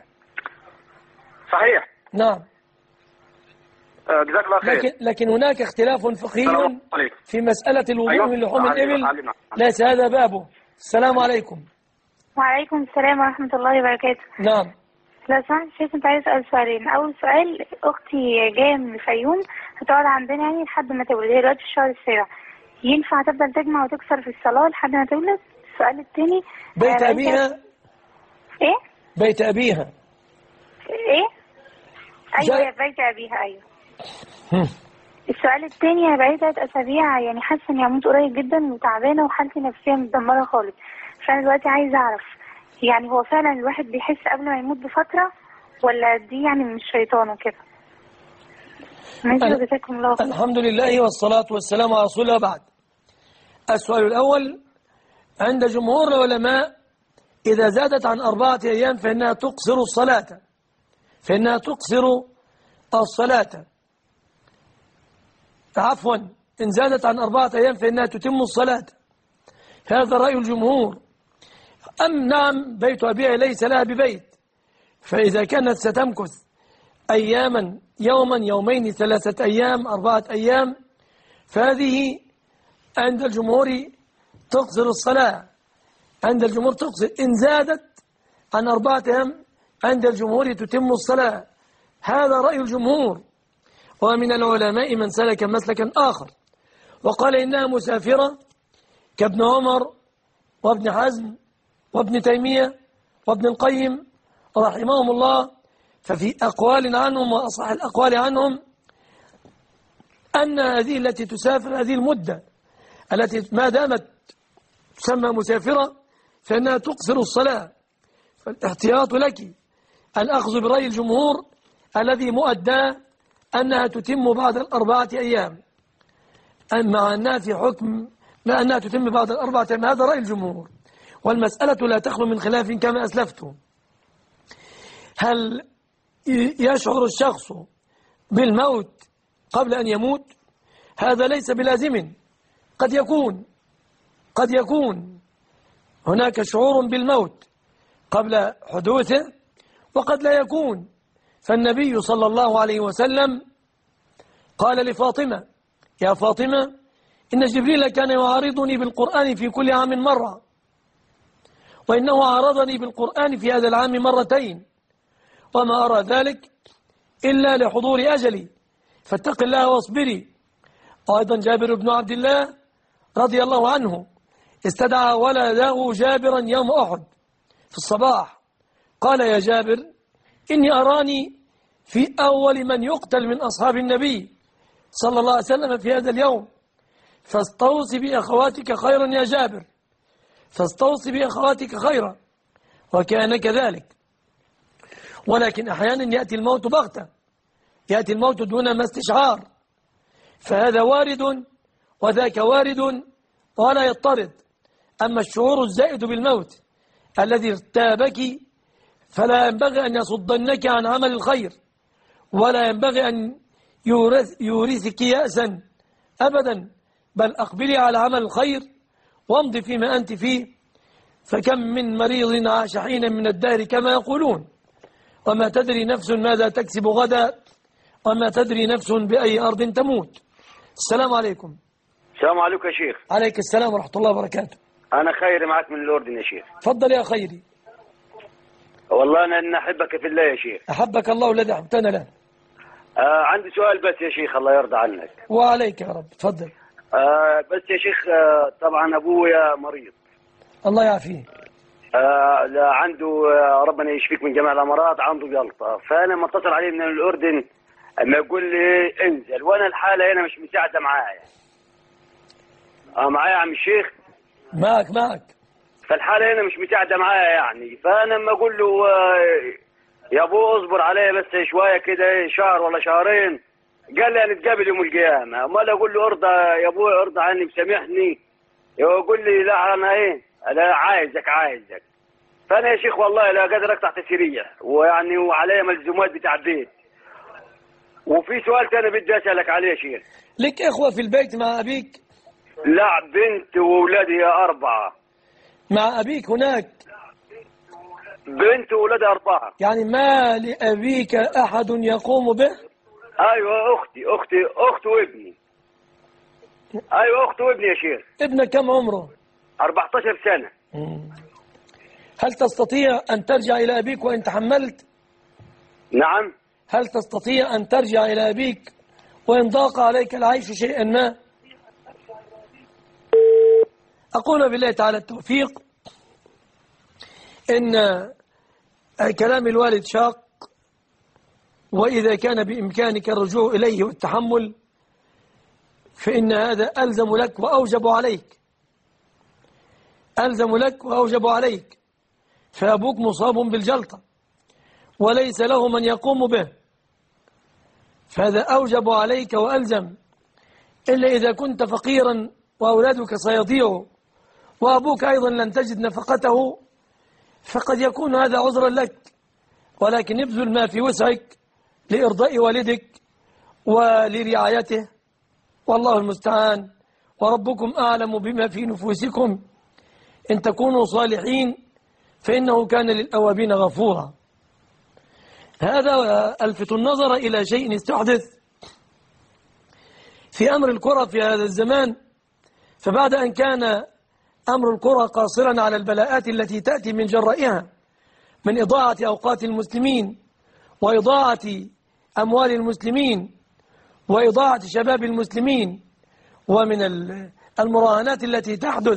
نعم. جزاك الله خير. لكن هناك اختلاف فقهي في مسألة الوضوء من لحوم الإبل، ليس هذا بابه. السلام عليكم. وعليكم السلام ورحمة الله وبركاته. نعم. لو سمحت شيخ، كنت عايز أسأل سؤالين. أول سؤال، أختي جاية من الفيوم هتقعد عندنا يعني لحد ما تولد، هي دلوقتي في الشهر السابع، ينفع تفضل تجمع وتكسر في الصلاة لحد ما تولد؟ السؤال الثاني، بيت أبيها. إيه؟ بيت أبيها. إيه؟ أيوة بيت أبيها. أيوة. السؤال الثاني، أنا بقالي 3 أسابيع يعني حاسة إني هموت قريب جدا وتعبانة وحالتي النفسية متدمرة خالص، فأنا دلوقتي عايزة أعرف يعني هو فعلا الواحد بيحس قبل ما يموت بفترة ولا دي يعني من الشيطان وكده؟ جزاكم الله خير. الحمد لله والصلاة والسلام على رسول الله. بعد السؤال الأول، عند جمهور العلماء إذا زادت عن 4 أيام فإنها تقصر الصلاة. عفوا، إن زادت عن 4 أيام فإنها تتم الصلاة. هذا رأي الجمهور. نعم، بيت أبيها ليس لها ببيت، فإذا كانت ستمكث أياما، يوما، يومين، 3 أيام، 4 أيام، فهذه عند الجمهور تقصر الصلاة. عند الجمهور تقصر. إن زادت عن 4 أيام عند الجمهور تتم الصلاة. هذا رأي الجمهور. ومن العلماء من سلك مسلكا آخر وقال إنها مسافرة كابن عمر وابن حزم وابن تيمية وابن القيم رحمهم الله. ففي أقوال عنهم وأصح الأقوال عنهم أن هذه التي تسافر، هذه المدة التي ما دامت تسمى مسافرة فإنها تقصر الصلاة. فالاحتياط لك الأخذ برأي الجمهور الذي مؤداه أنها تتم بعد 4 أيام، مع أنها في حكم ما أنها تتم بعد 4 أيام. هذا رأي الجمهور، والمسألة لا تخلو من خلاف كما أسلفت. هل يشعر الشخص بالموت قبل أن يموت؟ هذا ليس بلازم. قد يكون هناك شعور بالموت قبل حدوثه وقد لا يكون. فالنبي صلى الله عليه وسلم قال لفاطمة: يا فاطمة، إن جبريل كان يعارضني بالقرآن في كل عام مرة، وإنه عارضني بالقرآن في هذا العام 2 مرات، وما أرى ذلك إلا لحضور أجلي، فاتق الله واصبري. أيضا جابر بن عبد الله رضي الله عنه استدعى ولده جابرا يوم أحد في الصباح، قال: يا جابر، إني أراني في أول من يقتل من أصحاب النبي صلى الله عليه وسلم في هذا اليوم، فاستوصي بأخواتك خيرا يا جابر، فاستوصي بأخواتك خيرا. وكان كذلك. ولكن أحيانا يأتي الموت بغتة، يأتي الموت دون ما استشعار، فهذا وارد وذاك وارد ولا يضطرد. أما الشعور الزائد بالموت الذي ارتابك فلا ينبغي أن يصدنك عن عمل الخير، ولا ينبغي أن يورثك يأسا أبدا، بل أقبلي على عمل الخير وامضي فيما أنت فيه. فكم من مريض عاش حينا من الدهر كما يقولون، وما تدري نفس ماذا تكسب غدا، وما تدري نفس بأي أرض تموت. السلام عليكم. السلام عليكم يا شيخ. عليك السلام ورحمة الله وبركاته. أنا خيري معك من الأردن يا شيخ. تفضل يا خيري. والله أنا أحبك في الله يا شيخ. أحبك الله الذي أحببتنا له. عندي سؤال بس يا شيخ، الله يرضى عنك. وعليك يا رب، تفضل. بس يا شيخ، طبعا أبويا مريض، الله يعافيه. عنده ربنا يشفيك من جميع الأمراض، عنده جلطة. فأنا لما اتصل عليه من الأردن اما يقول لي انزل، وأنا الحالة هنا مش مساعدة معايا. معايا يا عم الشيخ؟ معك. فالحالة هنا مش مساعدة معايا يعني. فأنا لما أقول له يا أبو اصبر عليا بس شوية كده، شهر ولا شهرين، قال لي هنتقابل يوم القيامة. أمال أقول له ارضى يا أبوي، ارضى عني وسامحني، يقول لي لا أنا أنا عايزك. فأنا يا شيخ والله لا قادر أقطع تسيرية، ويعني وعليا ملزومات بتاع البيت. وفي سؤال تاني بدي أسألك عليه يا شيخ. لك إخوة في البيت مع أبيك؟ لا، بنت وولادي 4. مع أبيك هناك؟ بنت وولادها 4. يعني ما لأبيك أحد يقوم به؟ أيوة، أختي وابني. أيوة، أختي وابني يا شيخ. ابنك كم عمره؟ 14 سنة. هل تستطيع أن ترجع إلى أبيك وإن تحملت؟ نعم. هل تستطيع أن ترجع إلى أبيك وإن ضاق عليك العيش شيئا ما؟ أقول بالله تعالى التوفيق. إن كلام الوالد شاق، وإذا كان بإمكانك الرجوع إليه والتحمل فإن هذا ألزم لك وأوجب عليك، ألزم لك وأوجب عليك. فأبوك مصاب بالجلطة وليس له من يقوم به، فهذا أوجب عليك وألزم، إلا إذا كنت فقيرا وأولادك سيضيعوا وأبوك أيضا لن تجد نفقته، فقد يكون هذا عذرا لك، ولكن ابذل ما في وسعك لإرضاء والدك ولرعايته، والله المستعان، وربكم أعلم بما في نفوسكم، إن تكونوا صالحين فإنه كان للأوابين غفورا. هذا ألفت النظر إلى شيء استحدث في أمر الكرة في هذا الزمان. فبعد أن كان أمر الكرة قاصرا على البلاءات التي تأتي من جرائها من إضاعة أوقات المسلمين وإضاعة أموال المسلمين وإضاعة شباب المسلمين ومن المراهنات التي تحدث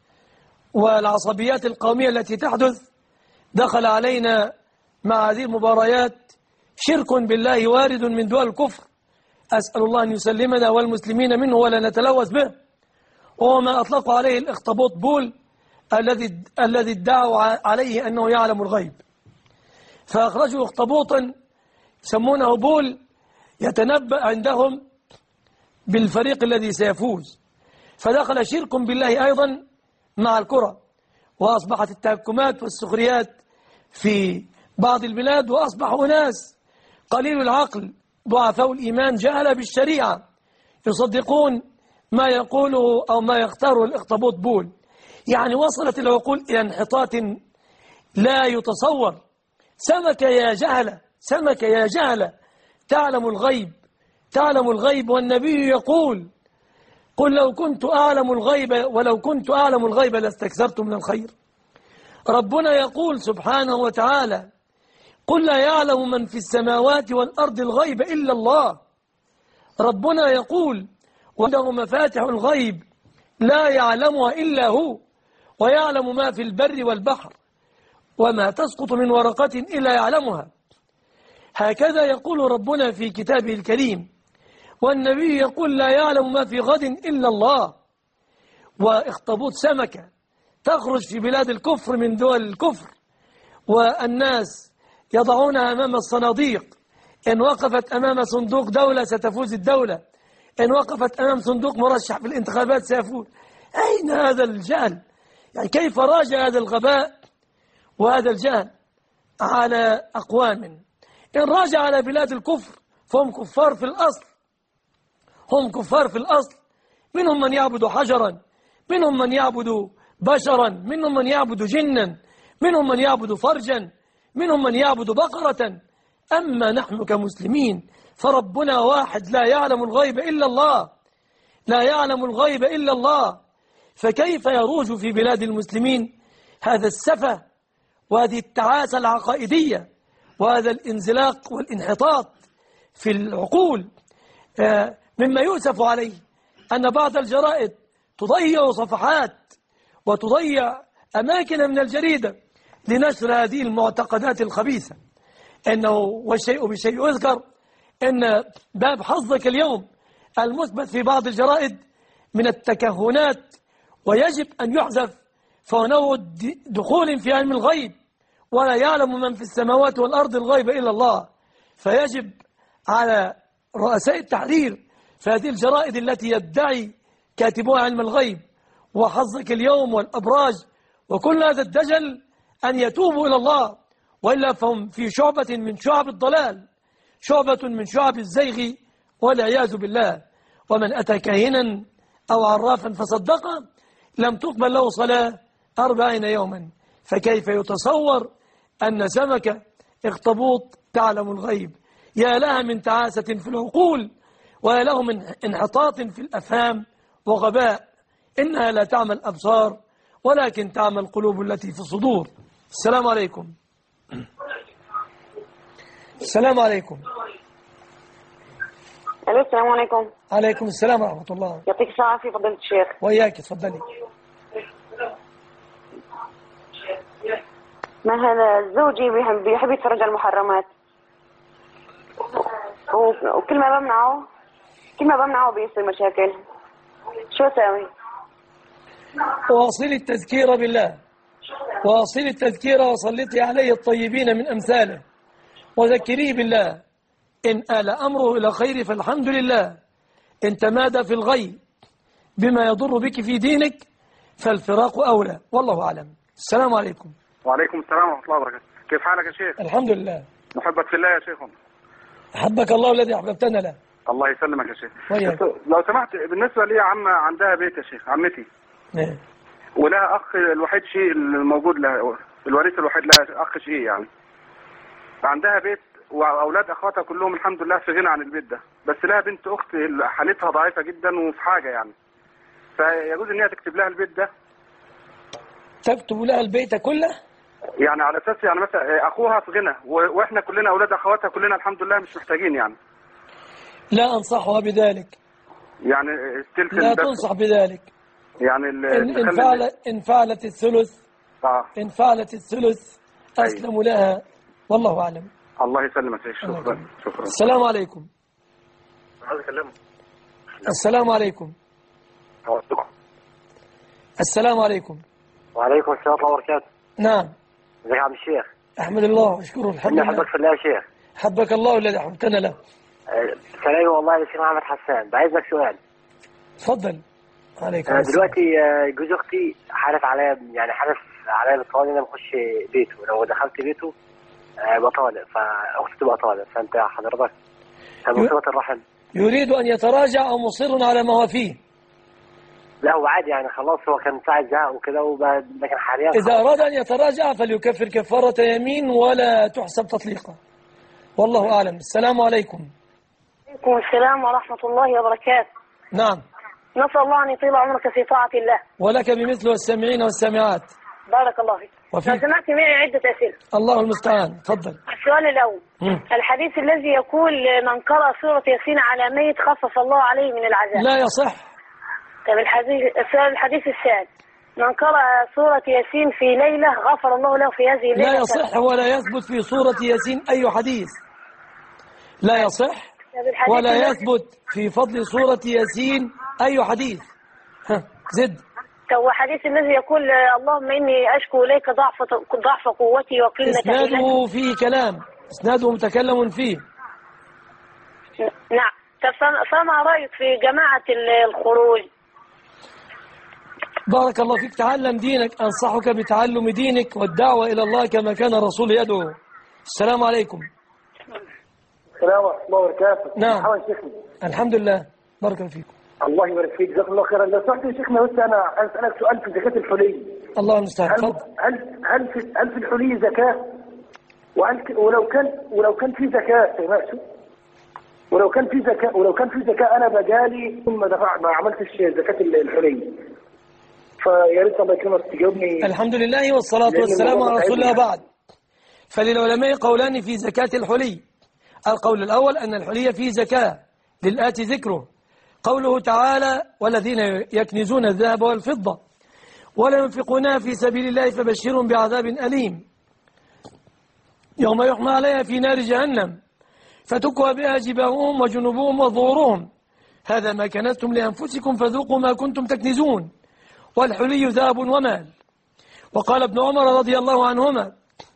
والعصبيات القومية التي تحدث، دخل علينا مع هذه المباريات شرك بالله وارد من دول الكفر، أسأل الله أن يسلمنا والمسلمين منه ولا نتلوث به، وهو ما أطلقوا عليه الأخطبوط بول الذي ادعوا عليه أنه يعلم الغيب، فأخرجوا أخطبوطا يسمونه بول يتنبأ عندهم بالفريق الذي سيفوز، فدخل شرك بالله أيضا مع الكرة، وأصبحت التهكمات والسخريات في بعض البلاد، وأصبح أناس قليل العقل ضعفاء الإيمان جهل بالشريعة يصدقون ما يقوله أو ما يختاره الأخطبوط بول. يعني وصلت العقول إلى انحطاط لا يتصور. سمك يا جهلة، سمك يا جهلة، تعلم الغيب، تعلم الغيب، والنبي يقول قل لو كنت أعلم الغيب ولو كنت أعلم الغيب لاستكثرت من الخير. ربنا يقول سبحانه وتعالى قل لا يعلم من في السماوات والأرض الغيب إلا الله. ربنا يقول وعنده مفاتح الغيب لا يعلمها إلا هو ويعلم ما في البر والبحر وما تسقط من ورقة إلا يعلمها. هكذا يقول ربنا في كتابه الكريم، والنبي يقول لا يعلم ما في غد إلا الله. واخطبوط سمكة تخرج في بلاد الكفر من دول الكفر، والناس يضعونها أمام الصناديق، إن وقفت أمام صندوق دولة ستفوز الدولة، إن وقفت أمام صندوق مرشح في الانتخابات سيفوز. أين هذا الجهل؟ يعني كيف راجع هذا الغباء وهذا الجهل على أقوام؟ إن راجع على بلاد الكفر فهم كفار في الأصل، هم كفار في الأصل، منهم من يعبد حجرا، منهم من يعبد بشرا، منهم من يعبد جنا، منهم من يعبد فرجا، منهم من يعبد بقرة. أما نحن كمسلمين فربنا واحد لا يعلم الغيب إلا الله، لا يعلم الغيب إلا الله. فكيف يروج في بلاد المسلمين هذا السفه وهذه التعاسة العقائدية وهذا الانزلاق والانحطاط في العقول؟ مما يؤسف عليه أن بعض الجرائد تضيع صفحات وتضيع أماكن من الجريدة لنشر هذه المعتقدات الخبيثة. إنه والشيء بشيء يذكر إن باب حظك اليوم المثبت في بعض الجرائد من التكهنات ويجب أن يحذف، فهو نوع دخول في علم الغيب، ولا يعلم من في السماوات والأرض الغيب إلا الله. فيجب على رؤساء التحرير في هذه الجرائد التي يدعي كاتبوها علم الغيب وحظك اليوم والأبراج وكل هذا الدجل أن يتوبوا إلى الله، وإلا فهم في شعبة من شعب الضلال، شعبة من شعب الزيغ والعياذ بالله. ومن أتى كاهنا أو عرافا فصدقه لم تقبل له صلاة 40 يوما. فكيف يتصور أن سمكة اخطبوط تعلم الغيب؟ يا لها من تعاسة في العقول، ويا له من انحطاط في الأفهام وغباء. إنها لا تعمى الأبصار ولكن تعمى القلوب التي في الصدور. السلام عليكم. السلام عليكم. الو السلام عليكم. عليكم السلام ورحمة الله. يعطيك العافية فضيلة الشيخ. وإياك تفضلي. ما هذا زوجي بيحب يتفرج على المحرمات، وكل ما بمنعه بيصير مشاكل. شو أسوي؟ واصل التذكير بالله، واصل التذكير وسلطي عليه الطيبين من أمثاله، وذكريه بالله. إن آل أمره إلى خير فالحمد لله. إن تمادى في الغي بما يضر بك في دينك فالفراق أولى، والله أعلم. السلام عليكم. وعليكم السلام ورحمة الله وبركاته. كيف حالك يا شيخ؟ الحمد لله. محبك في الله يا شيخ. أحبك الله الذي أحببتنا له. الله يسلمك يا شيخ. وياك. لو سمحت، بالنسبة لي عم عندها بيت يا شيخ، عمتي. نعم. ولها أخ الوحيد شيء الموجود لها، الوريث الوحيد لها أخ شيء يعني. عندها بيت وأولاد أخواتها كلهم الحمد لله في غنى عن البيت ده، بس لها بنت أخت حالتها ضعيفة جدا وفي حاجة يعني، فيجوز إن هي تكتب لها البيت ده؟ تكتب لها البيت كله؟ يعني على أساس يعني مثلا أخوها في غنى وإحنا كلنا أولاد أخواتها كلنا الحمد لله مش محتاجين يعني. لا أنصحها بذلك. يعني لا تنصح بذلك. يعني إن فعلت الثلث إن فعلت الثلث أسلم لها، والله أعلم. الله يسلمك يا شيخ. شكرا. السلام عليكم. عايز أكلمه. السلام عليكم. السلام عليكم. وعليكم السلام ورحمة الله وبركاته. نعم. ازيك يا عم الشيخ؟ أحمد الله واشكره. الحمد لله. أحبك في الله يا شيخ. حبك الله الذي أحببتنا له. كلامي والله يا شيخ محمد حسان، بعايز لك سؤال. تفضل. عليكم أنا السلام. دلوقتي جوز أختي حالف عليا، يعني حالف عليا بالطلاق إن أنا بخش بيته، ولو دخلت بيته بطالق، فأختي تبقى طالق، فأنت حضرتك من صلة الرحم. يريد أن يتراجع أو مصر على ما هو فيه؟ لا هو عادي يعني، خلاص هو كان ساعة زهق وكده، لكن حاليا إذا أراد أن يتراجع فليكفر كفارة يمين ولا تحسب تطليقا، والله أعلم. السلام عليكم. وعليكم السلام ورحمة الله وبركاته. نعم. نسأل الله أن يطيل عمرك في طاعة الله. ولك بمثل والسامعين والسامعات. بارك الله فيك. لو سمحت معي عدة أسئلة. الله المستعان. تفضل. السؤال الأول، الحديث الذي يقول من قرأ سورة ياسين على ميت خفف الله عليه من العذاب. لا يصح. طيب الحديث الثاني، من قرأ سورة ياسين في ليلة غفر الله له في هذه الليلة. لا يصح ولا يثبت في سورة ياسين أي حديث. لا يصح ولا يثبت في فضل سورة ياسين أي حديث. زد. هو حديث الذي يقول اللهم إني أشكو إليك ضعف قوتي وقلة إسناده فيه كلام، إسناده متكلم فيه. نعم. فما رأيك في جماعة الخروج؟ بارك الله فيك. تعلم دينك، أنصحك بتعلم دينك والدعوة إلى الله كما كان الرسول يدعو. السلام عليكم. السلام ورحمة الله وبركاته. نعم. شيخنا. الحمد لله. بارك الله فيكم. الله يبارك فيك، جزاك الله خيرا. لو سمحت يا شيخنا، بس أنا عايز أسألك سؤال في زكاة الحلي. الله المستعان. هل في الحلي زكاة؟ ولو كان في زكاة ماشي. ولو كان في زكاة أنا بجالي ثم ما عملتش زكاة الحلي، فيا ريت الله يكرمك تجاوبني. الحمد لله والصلاة والسلام على رسول الله. بعد، فللعلماء قولان في زكاة الحلي. القول الأول أن الحلي فيه زكاة للآتي ذكره، قوله تعالى والذين يكنزون الذهب والفضة ولا ينفقونها في سبيل الله فبشرهم بعذاب أليم يوم يحمى عليها في نار جهنم فتكوى بها جباههم وجنوبهم وظهورهم هذا ما كنزتم لأنفسكم فذوقوا ما كنتم تكنزون والحلي ذهب ومال. وقال ابن عمر رضي الله عنهما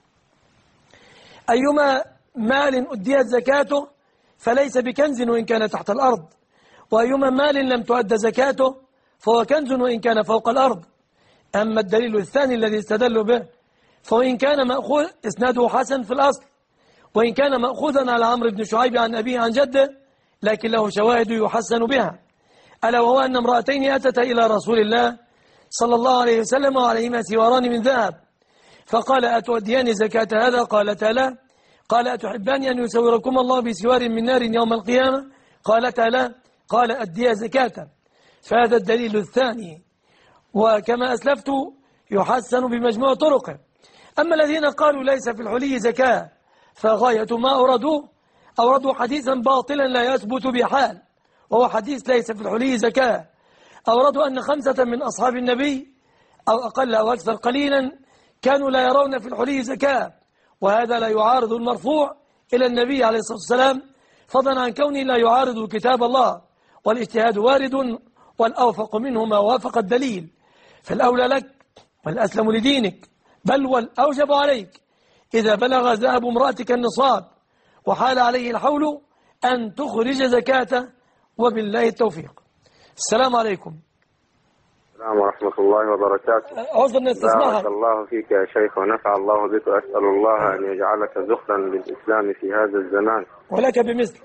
أيما مال أديت زكاته فليس بكنز وإن كان تحت الأرض، وأيما مال لم تؤد زكاته فهو كنز وإن كان فوق الأرض. أما الدليل الثاني الذي استدلوا به فوإن كان مأخوذ إسناده حسن في الأصل، وإن كان مأخوذا على عمرو بن شعيب عن أبيه عن جده، لكن له شواهد يحسن بها، ألا وهو أن امرأتين أتتا إلى رسول الله صلى الله عليه وسلم وعليهما سواران من ذهب، فقال أتؤديان زكاة هذا؟ قالتا لا. قال أتحبان أن يسوركم الله بسوار من نار يوم القيامة؟ قالتا لا. قال أديا زكاة. فهذا الدليل الثاني، وكما أسلفت يحسن بمجموع طرقه. أما الذين قالوا ليس في الحلي زكاة فغاية ما أوردوا حديثا باطلا لا يثبت بحال، وهو حديث ليس في الحلي زكاة. أوردوا أن 5 من أصحاب النبي أو أقل أو أكثر قليلا كانوا لا يرون في الحلي زكاة، وهذا لا يعارض المرفوع إلى النبي عليه الصلاة والسلام، فضلا عن كونه لا يعارض كتاب الله. والاجتهاد وارد، والأوفق منه ما وافق الدليل، فالأولى لك والأسلم لدينك، بل والأوجب عليك إذا بلغ ذهب امرأتك النصاب وحال عليه الحول أن تخرج زكاته، وبالله التوفيق. السلام عليكم. السلام ورحمة الله وبركاته. عذرا نستسمعها. بارك الله فيك يا شيخ ونفع الله بك، وأسأل الله أن يجعلك ذخرا للإسلام في هذا الزمان. ولك بمثل.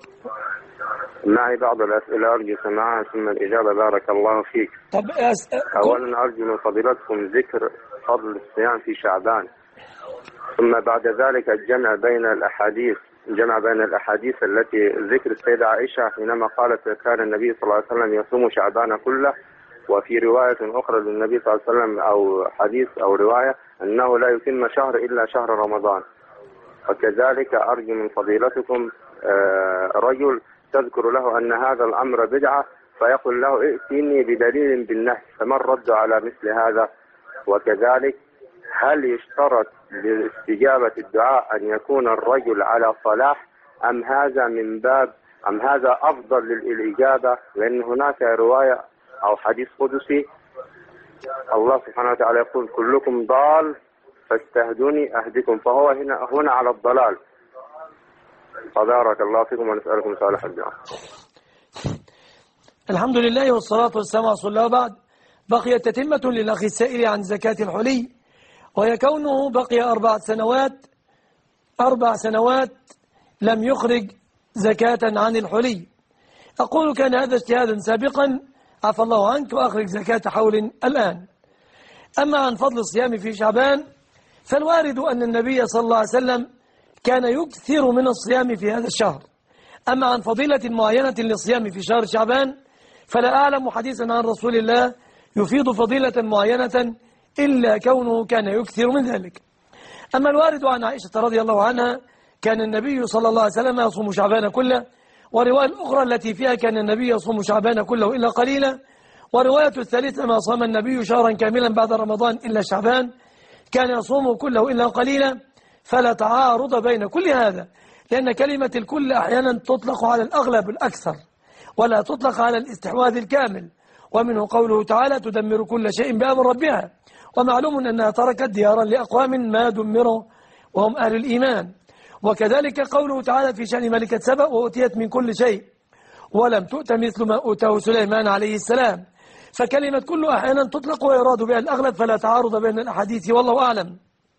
معي بعض الأسئلة أرجو سماعها ثم الإجابة. بارك الله فيك. طب أولا أرجو من فضيلتكم ذكر فضل الصيام في شعبان، ثم بعد ذلك الجمع بين الأحاديث التي ذكر السيدة عائشة حينما قالت كان النبي صلى الله عليه وسلم يصوم شعبان كله، وفي رواية أخرى للنبي صلى الله عليه وسلم أو حديث أو رواية أنه لا يتم شهر إلا شهر رمضان. وكذلك أرجو من فضيلتكم رجل تذكر له أن هذا الأمر بدعة فيقول له ائتني بدليل بالنهي، فما الرد على مثل هذا؟ وكذلك هل يشترط لاستجابة الدعاء أن يكون الرجل على صلاح أم هذا أفضل للإجابة؟ لأن هناك رواية أو حديث قدسي الله سبحانه وتعالى يقول كلكم ضال فاستهدوني أهدكم، فهو هنا على الضلال. فبارك الله فيكم ونسألكم صالح الدعاء. الحمد لله والصلاة والسلام على رسول الله. وبعد، بقيت تتمة للأخ السائل عن زكاة الحلي، وهي كونه بقي 4 سنوات لم يخرج زكاة عن الحلي. أقول كان هذا اجتهادا سابقا عفى الله عنك، وأخرج زكاة حول الآن. أما عن فضل الصيام في شعبان، فالوارد أن النبي صلى الله عليه وسلم كان يكثر من الصيام في هذا الشهر. أما عن فضيلة معينة للصيام في شهر شعبان فلا أعلم حديثا عن رسول الله يفيد فضيلة معينة إلا كونه كان يكثر من ذلك. أما الوارد عن عائشة رضي الله عنها كان النبي صلى الله عليه وسلم يصوم شعبان كله، ورواية الأخرى التي فيها كان النبي يصوم شعبان كله إلا قليلا، ورواية الثالثة ما صام النبي شهرا كاملا بعد رمضان إلا شعبان كان يصوم كله إلا قليلا. فلا تعارض بين كل هذا، لأن كلمة الكل أحيانا تطلق على الأغلب الأكثر ولا تطلق على الاستحواذ الكامل، ومنه قوله تعالى تدمر كل شيء بأمر ربها، ومعلوم أنها تركت ديارا لأقوام ما دمروا وهم أهل الإيمان. وكذلك قوله تعالى في شأن ملكة سبأ وأتيت من كل شيء ولم تؤت مثل ما أوتاه سليمان عليه السلام. فكلمة كل أحيانا تطلق ويراد بها الأغلب، فلا تعارض بين الأحاديث والله أعلم.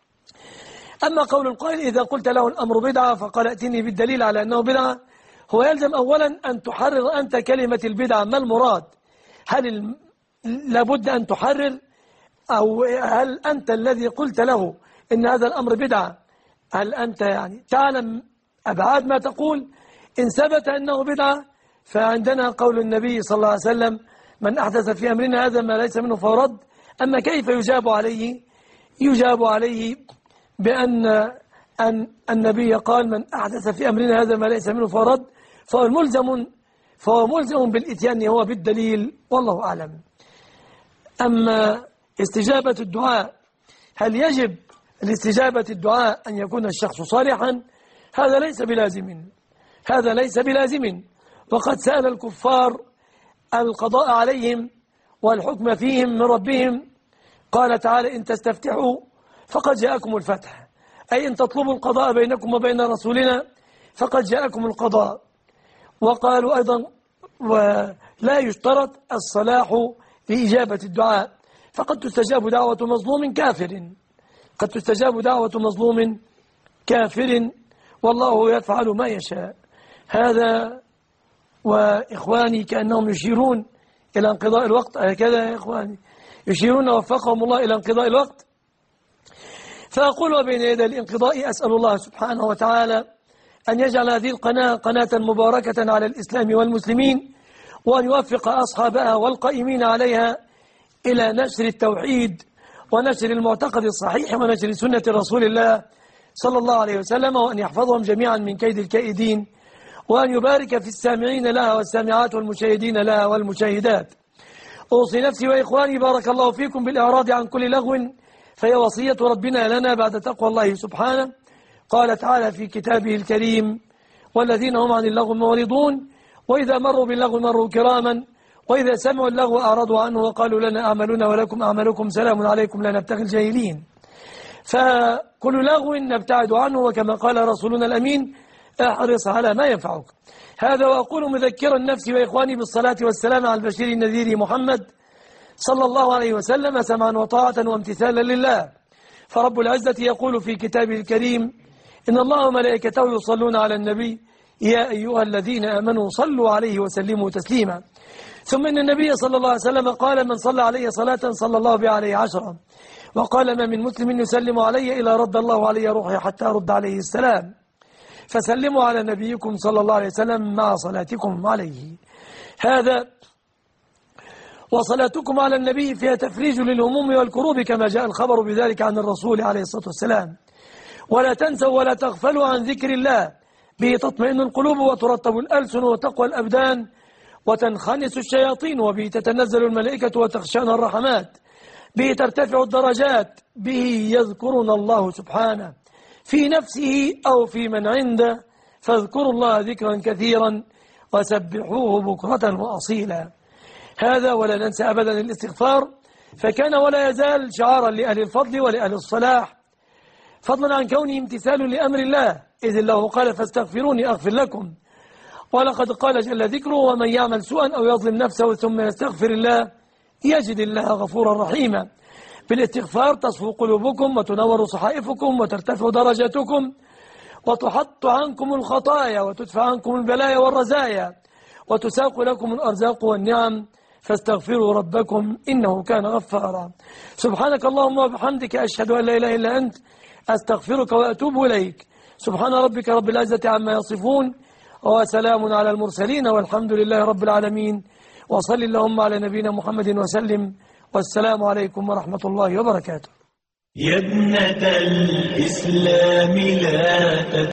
أما قول القائل إذا قلت له الأمر بدعة فقال ائتني بالدليل على أنه بدعة، هو يلزم أولا أن تحرر أنت كلمة البدعة ما المراد. هل لابد أن تحرر، أو هل أنت الذي قلت له إن هذا الأمر بدعة هل أنت تعلم أبعاد ما تقول؟ إن ثبت أنه بدعة فعندنا قول النبي صلى الله عليه وسلم من أحدث في أمرنا هذا ما ليس منه فهو رد. أما كيف يجاب عليه؟ يجاب عليه بأن النبي قال من أحدث في أمرنا هذا ما ليس منه فهو رد، فهو ملزم بالإتيان هو بالدليل، والله أعلم. أما استجابة الدعاء، هل يجب لاستجابة الدعاء أن يكون الشخص صالحا؟ هذا ليس بلازم. وقد سأل الكفار القضاء عليهم والحكم فيهم من ربهم. قال تعالى إن تستفتحوا فقد جاءكم الفتح، أي إن تطلبوا القضاء بينكم وبين رسولنا فقد جاءكم القضاء. وقالوا أيضا ولا يشترط الصلاح لإجابة الدعاء، فقد تستجاب دعوة مظلوم كافر، والله يفعل ما يشاء. هذا وإخواني كأنهم يشيرون إلى انقضاء الوقت، هكذا يا إخواني يشيرون وفقهم الله إلى انقضاء الوقت. فأقول وبين يدي الانقضاء أسأل الله سبحانه وتعالى أن يجعل هذه القناة قناة مباركة على الإسلام والمسلمين، وأن يوفق أصحابها والقائمين عليها إلى نشر التوحيد ونشر المعتقد الصحيح ونشر سنة رسول الله صلى الله عليه وسلم، وأن يحفظهم جميعا من كيد الكائدين، وأن يبارك في السامعين لها والسامعات والمشاهدين لها والمشاهدات. أوصي نفسي وإخواني بارك الله فيكم بالإعراض عن كل لغو، فهي وصية ربنا لنا بعد تقوى الله سبحانه. قال تعالى في كتابه الكريم: والذين هم عن اللغو معرضون وإذا مروا باللغو مروا كراما وإذا سمعوا اللغو أعرضوا عنه وقالوا لنا أعمالنا ولكم أعمالكم سلام عليكم لا نبتغي الجاهلين. فكل لغو نبتعد عنه، وكما قال رسولنا الأمين: احرص على ما ينفعك. هذا وأقول مذكرا نفسي وإخواني بالصلاة والسلام على البشير النذير محمد صلى الله عليه وسلم، سمعا وطاعة وامتثالا لله. فرب العزة يقول في كتابه الكريم: إن الله وملائكته يصلون على النبي يا أيها الذين آمنوا صلوا عليه وسلموا تسليما. ثم إن النبي صلى الله عليه وسلم قال: من صلى عليه صلاة صلى الله بها عليه 10. وقال: ما من مسلم يسلم علي إلا رد الله علي روحي حتى أرد عليه السلام. فسلموا على نبيكم صلى الله عليه وسلم مع صلاتكم عليه. هذا وصلاتكم على النبي فيها تفريج للهموم والكروب كما جاء الخبر بذلك عن الرسول عليه الصلاة والسلام. ولا تنسوا ولا تغفلوا عن ذكر الله، به تطمئن القلوب وترطب الألسن وتقوى الأبدان وتنخنس الشياطين، وبه تتنزل الملائكة وتخشان الرحمات، به ترتفع الدرجات، به يذكرنا الله سبحانه في نفسه أو في من عنده، فاذكروا الله ذكرا كثيرا وسبحوه بكرة وأصيلا. هذا ولا ننسى أبدا الاستغفار، فكان ولا يزال شعارا لأهل الفضل ولأهل الصلاح، فضلا عن كونه امتثال لأمر الله، إذ الله قال: فاستغفروني أغفر لكم. ولقد قال جل ذكره: ومن يعمل سوءا أو يظلم نفسه ثم يستغفر الله يجد الله غفورا رحيما. بالاستغفار تصفو قلوبكم وتنور صحائفكم وترتفع درجاتكم وتحط عنكم الخطايا وتدفع عنكم البلايا والرزايا وتساق لكم الأرزاق والنعم. فاستغفروا ربكم إنه كان غفارا. سبحانك اللهم وبحمدك، أشهد أن لا إله إلا أنت، أستغفرك وأتوب إليك. سبحان ربك رب العزة عما يصفون، وسلام على المرسلين، والحمد لله رب العالمين. وصل اللهم على نبينا محمد وسلم، والسلام عليكم ورحمة الله وبركاته. يا ابنة الإسلام لا